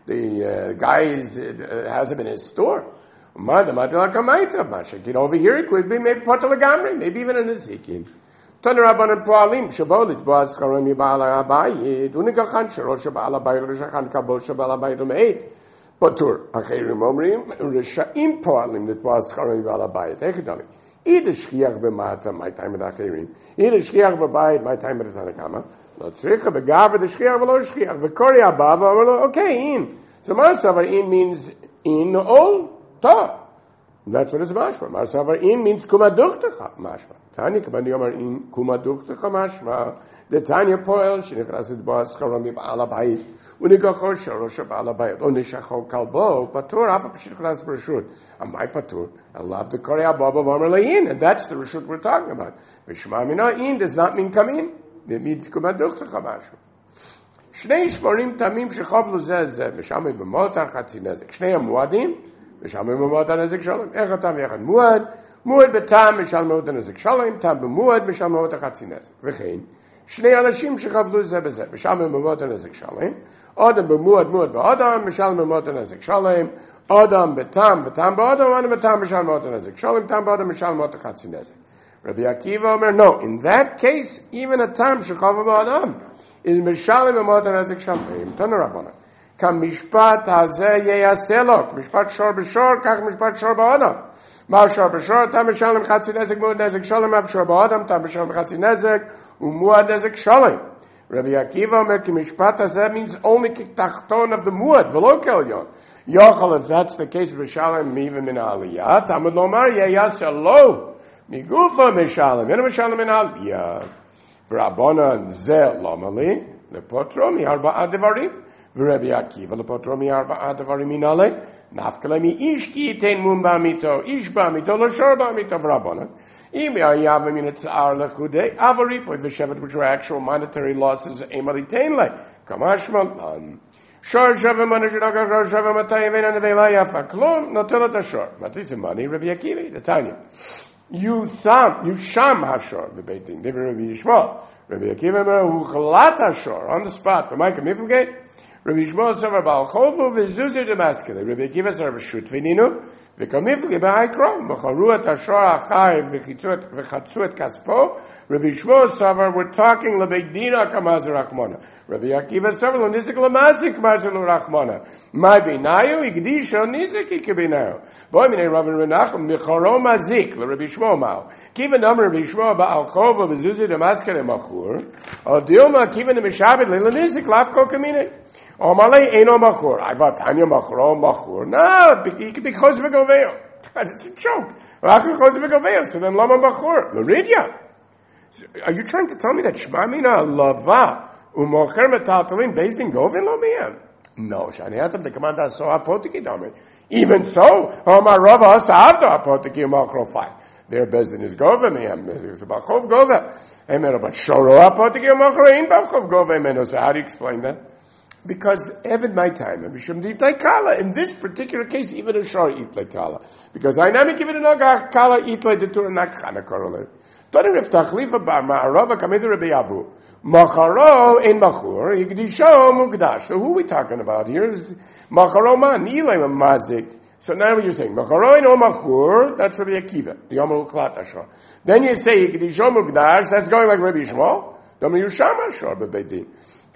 the guy has him in his store. Umar demati laha kamaita. Mashakin over here it could be maybe patur legamri, maybe even in the zikin. Tanarabanan poalim shabolit boaz karam yibala abayid unigachan shrosh bala bayr rishachan kabosh bala bayr meit patur achirim omrim rishaim poalim that boaz karam yibala bayid echidami either shchiach b'mata my time at achirim either shchiach b'bayid my time at tanakama lo tzricha begav the shchiach v'lo shchiach v'kori abava v'lo okay in so masavar in means in all ta. That's what it's mashma. Masavar in means kumaduchtecha mashma. Tanya kabani yomar in kumaduchtecha mashma. The Tanya poel shenichrasid boaz karam yibala bayit unigachor shorosh bala bayit unishachol kalbo patur afa p'shenichras b'reshut. Amai patur alav the kori ababa v'amar le'in, and that's the reshut we're talking about. V'shma mina in does not mean come in. It means kumaduchtecha mashma. Shnei shmorim tamim shechavlu zeh zeh v'shamay b'motar chatzi nezek. Shnei amuadim Mishalmim b'motar nezek shalom. Echad tam v'echad muad. Muad b'tam mishalmim b'motar nezek shalom. Tam b'muad mishalmim b'motar chatzi nezek. V'chein. Shnei anashim shechavlu zeh b'zeh. Mishalmim b'motar nezek shalom. Adam b'muad muad b'adam. Mishalmim b'motar nezek shalom. Adam b'tam v'tam b'adam. Adam b'tam mishalmim b'motar nezek shalom. Tam b'adam mishalmim b'motar chatzi nezek. Rabbi Akiva Omer, no. In that case, even a tam shechavlu b'adam is mishalmim b'motar nezek shalom. Tanu Rabbanan. כמשפט הזה יעשה לו, משפט שור בשור, כך משפט שור באדם. מה שור בשור? תם משלם חצי נזק, מועד נזק שולם, אף שור באדם, תם משלם חצי נזק, ומועד נזק שולם. Rabbi Akiva אומר, כמשפט הזה means only כתחתון of the מועד, ולא כעליון. יוכל, if that's the case, משלם even מן העלייה, תמוד לומר, יעשה לו, מגופה משלם, אין משלם מן העלייה. V'Rabbanan ze lomali lepotro mi'arba'a devarim. V'Rebbe Akiva lepotro mi'arba'a devarim minale. Nafkele mi'ish ki yitein mum ba'amito. Ish ba'amito l'shor ba'amito v'Rabbanan. Im ya'yav min etzar lechudei avaripo v'shevet, which were actual monetary losses. Emar yitein le. Kamashma shor shavim manashinaga shor shavim matayim and the ve'la yafa klum notelat ashor. Matritzim money. Rebbe Akiva the Tanya. You sham hashor bebeitin. Never Rebbe Yishmael. Rebbe Akiva hu chalat hashor on the spot. B'mayka miflgate. Rebbe Yishmael savar ba'al chovu v'zuzir demaskele. Rebbe Akiva savar v'shut v'ninu v'kamiflgate b'haykro v'charu et hashor achai v'chatzu et kaspo. Rebbe Yishmael savar we're talking lebeidina kamaz rachmana. Rebbe Akiva savar l'nizik l'mazik kamaz l'rachmana. My beinayu igdisha nizik ikebinayu. Boy minei Rav Menachem micharo mazik l'Rebbe Yishmael mao. Kiva number Rebbe Yishmael ba'al chovu v'zuzir demaskele machur. O dilma kiva nemishabed l'nizik lafko kamine. Omalei eno machur. I've Tanya machur, machur. No, he could be chosvek oveo. It's a joke. So then lama machur. Meridia. Are you trying to tell me that Shema mina lava umocher metaltalin based in govin lo miyam? No, shani atam the command so apotiki dami. Even so, Omarava savda apotiki machro fine. Their bezin is govin miyam. It's about chov gova. Amen. But shoro apotiki machro in bachov gova. Amen. So how do you explain that? Because even my time, in this particular case, even a shor eat like kala. Because I never give it an kala eat like the Torah not chana korole. Don't if tachlifa ba ma'arava kamid Rebbe Avu. Macharo in machur yigdisho mugdash. So who are we talking about here? Is macharo man ilay mazik. So now what you're saying, macharo in machur, that's Rebbe Akiva. The Yomar Uchlat Ashor. Then you say yigdisho mugdash. That's going like Rebbe Yishmael. Dom yusham ashor bebeidin.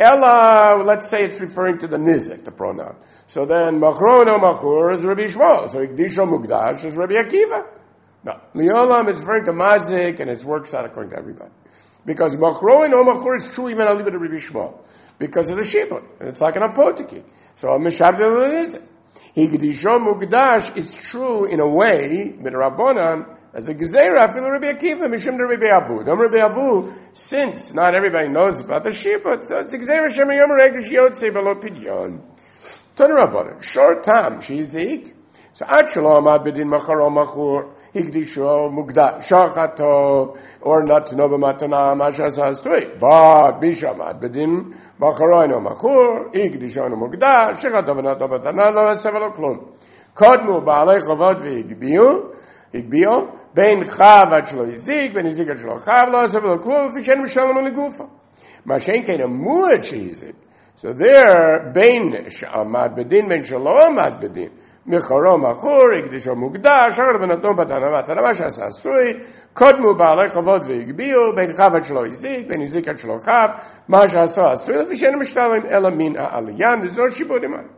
Ella, let's say it's referring to the nizik, the pronoun. So then, machron o machur is Rabbi Yishmael. So Ikdisho Mugdash is Rabbi Akiva. No. Liolam is referring to mazik, and it works out according to everybody. Because machron o machur is true even a little bit of Rabbi Yishmael. Because of the shibud. And it's like an apotiki. So Mishabdel nizik. Ikdisho Mugdash is true in a way, midrabanan, as a gezerah, fil Rabbi Akiva, mishum Rabbi Avu. Dom Rabbi Avu, since not everybody knows about the shibud, so it's a gezerah shem yom regish yotzei v'lo pidyon. Ton Rabbanan, short time, shizik. So ad shalom amad bedin macharo machur, higdisho mugda, shachato, or not to know b'matana, mashas hasui. But bishamad bedin macharo no machur, higdisho no mugda, shachato v'not no b'matana, lo hasevelo klum. Kodmu ba'alei chavot v'higbiyu, higbiyu, Ben chav ad shlo yizik, ben yizik ad shlo chav, lo hasevelo klum, v'shen mishalom legufa. Mashen kein a muad sheyizik. So there, ben amad bedin, ben shalo amad bedin. Micharo machur, ikdisho mugdash, shachar v'naton batana matana, mashas hasui, kodmu ba'alei chavot v'higbiyu, ben chav ad shlo yizik, ben yizik ad shlo chav, mashas hasui, v'shen mishalom ela min ha'aliyan, d'zor shibudim.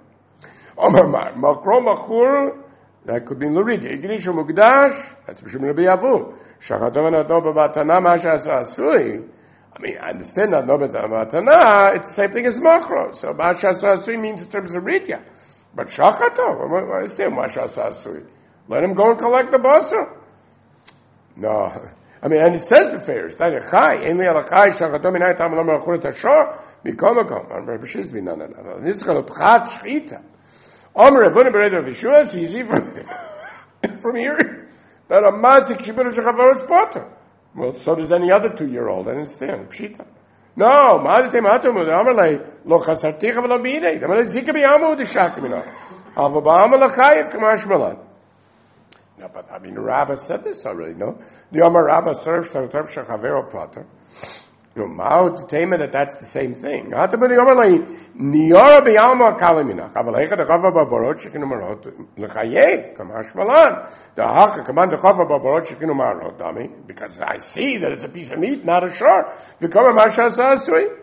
Omar, makro machur, that could be in Luridia. Ignishu Mugdash, that's Mishum Rabbi Avu. Shachatov Natno B'Matana Mashas Asui. I mean, I understand that Natno B'Matana, it's the same thing as Machro. So Mashas Asui means in terms of Ridya. But Shachatov, I understand Mashas Asui. Let him go and collect the basar. No. I mean, and it says the fair, it's not a chai. Ein li ala chai, Shachatov Minay Tam Lam Achuret Ashor, Mikomakom. And Rabbi Shizbi, no. This is called Pchat Shchita. Omer Avuna Bereder Vishua, so you see from here that a matzik shibur shechavaros potter. Well, so does any other 2-year-old. I understand. Pshita. No, ma'adete ma'atum, Omer lei lo chasarticha v'lo bidei. Omer lei zika b'yamu d'shak minah. Avo ba'amal l'chayev k'mash malan. No, but I mean, the Rabbah said this already, no? The Omer Rabbah serves tartav shechavero potter. You know, Mao to tell me that that's the same thing. But the because I see that it's a piece of meat, not a shor.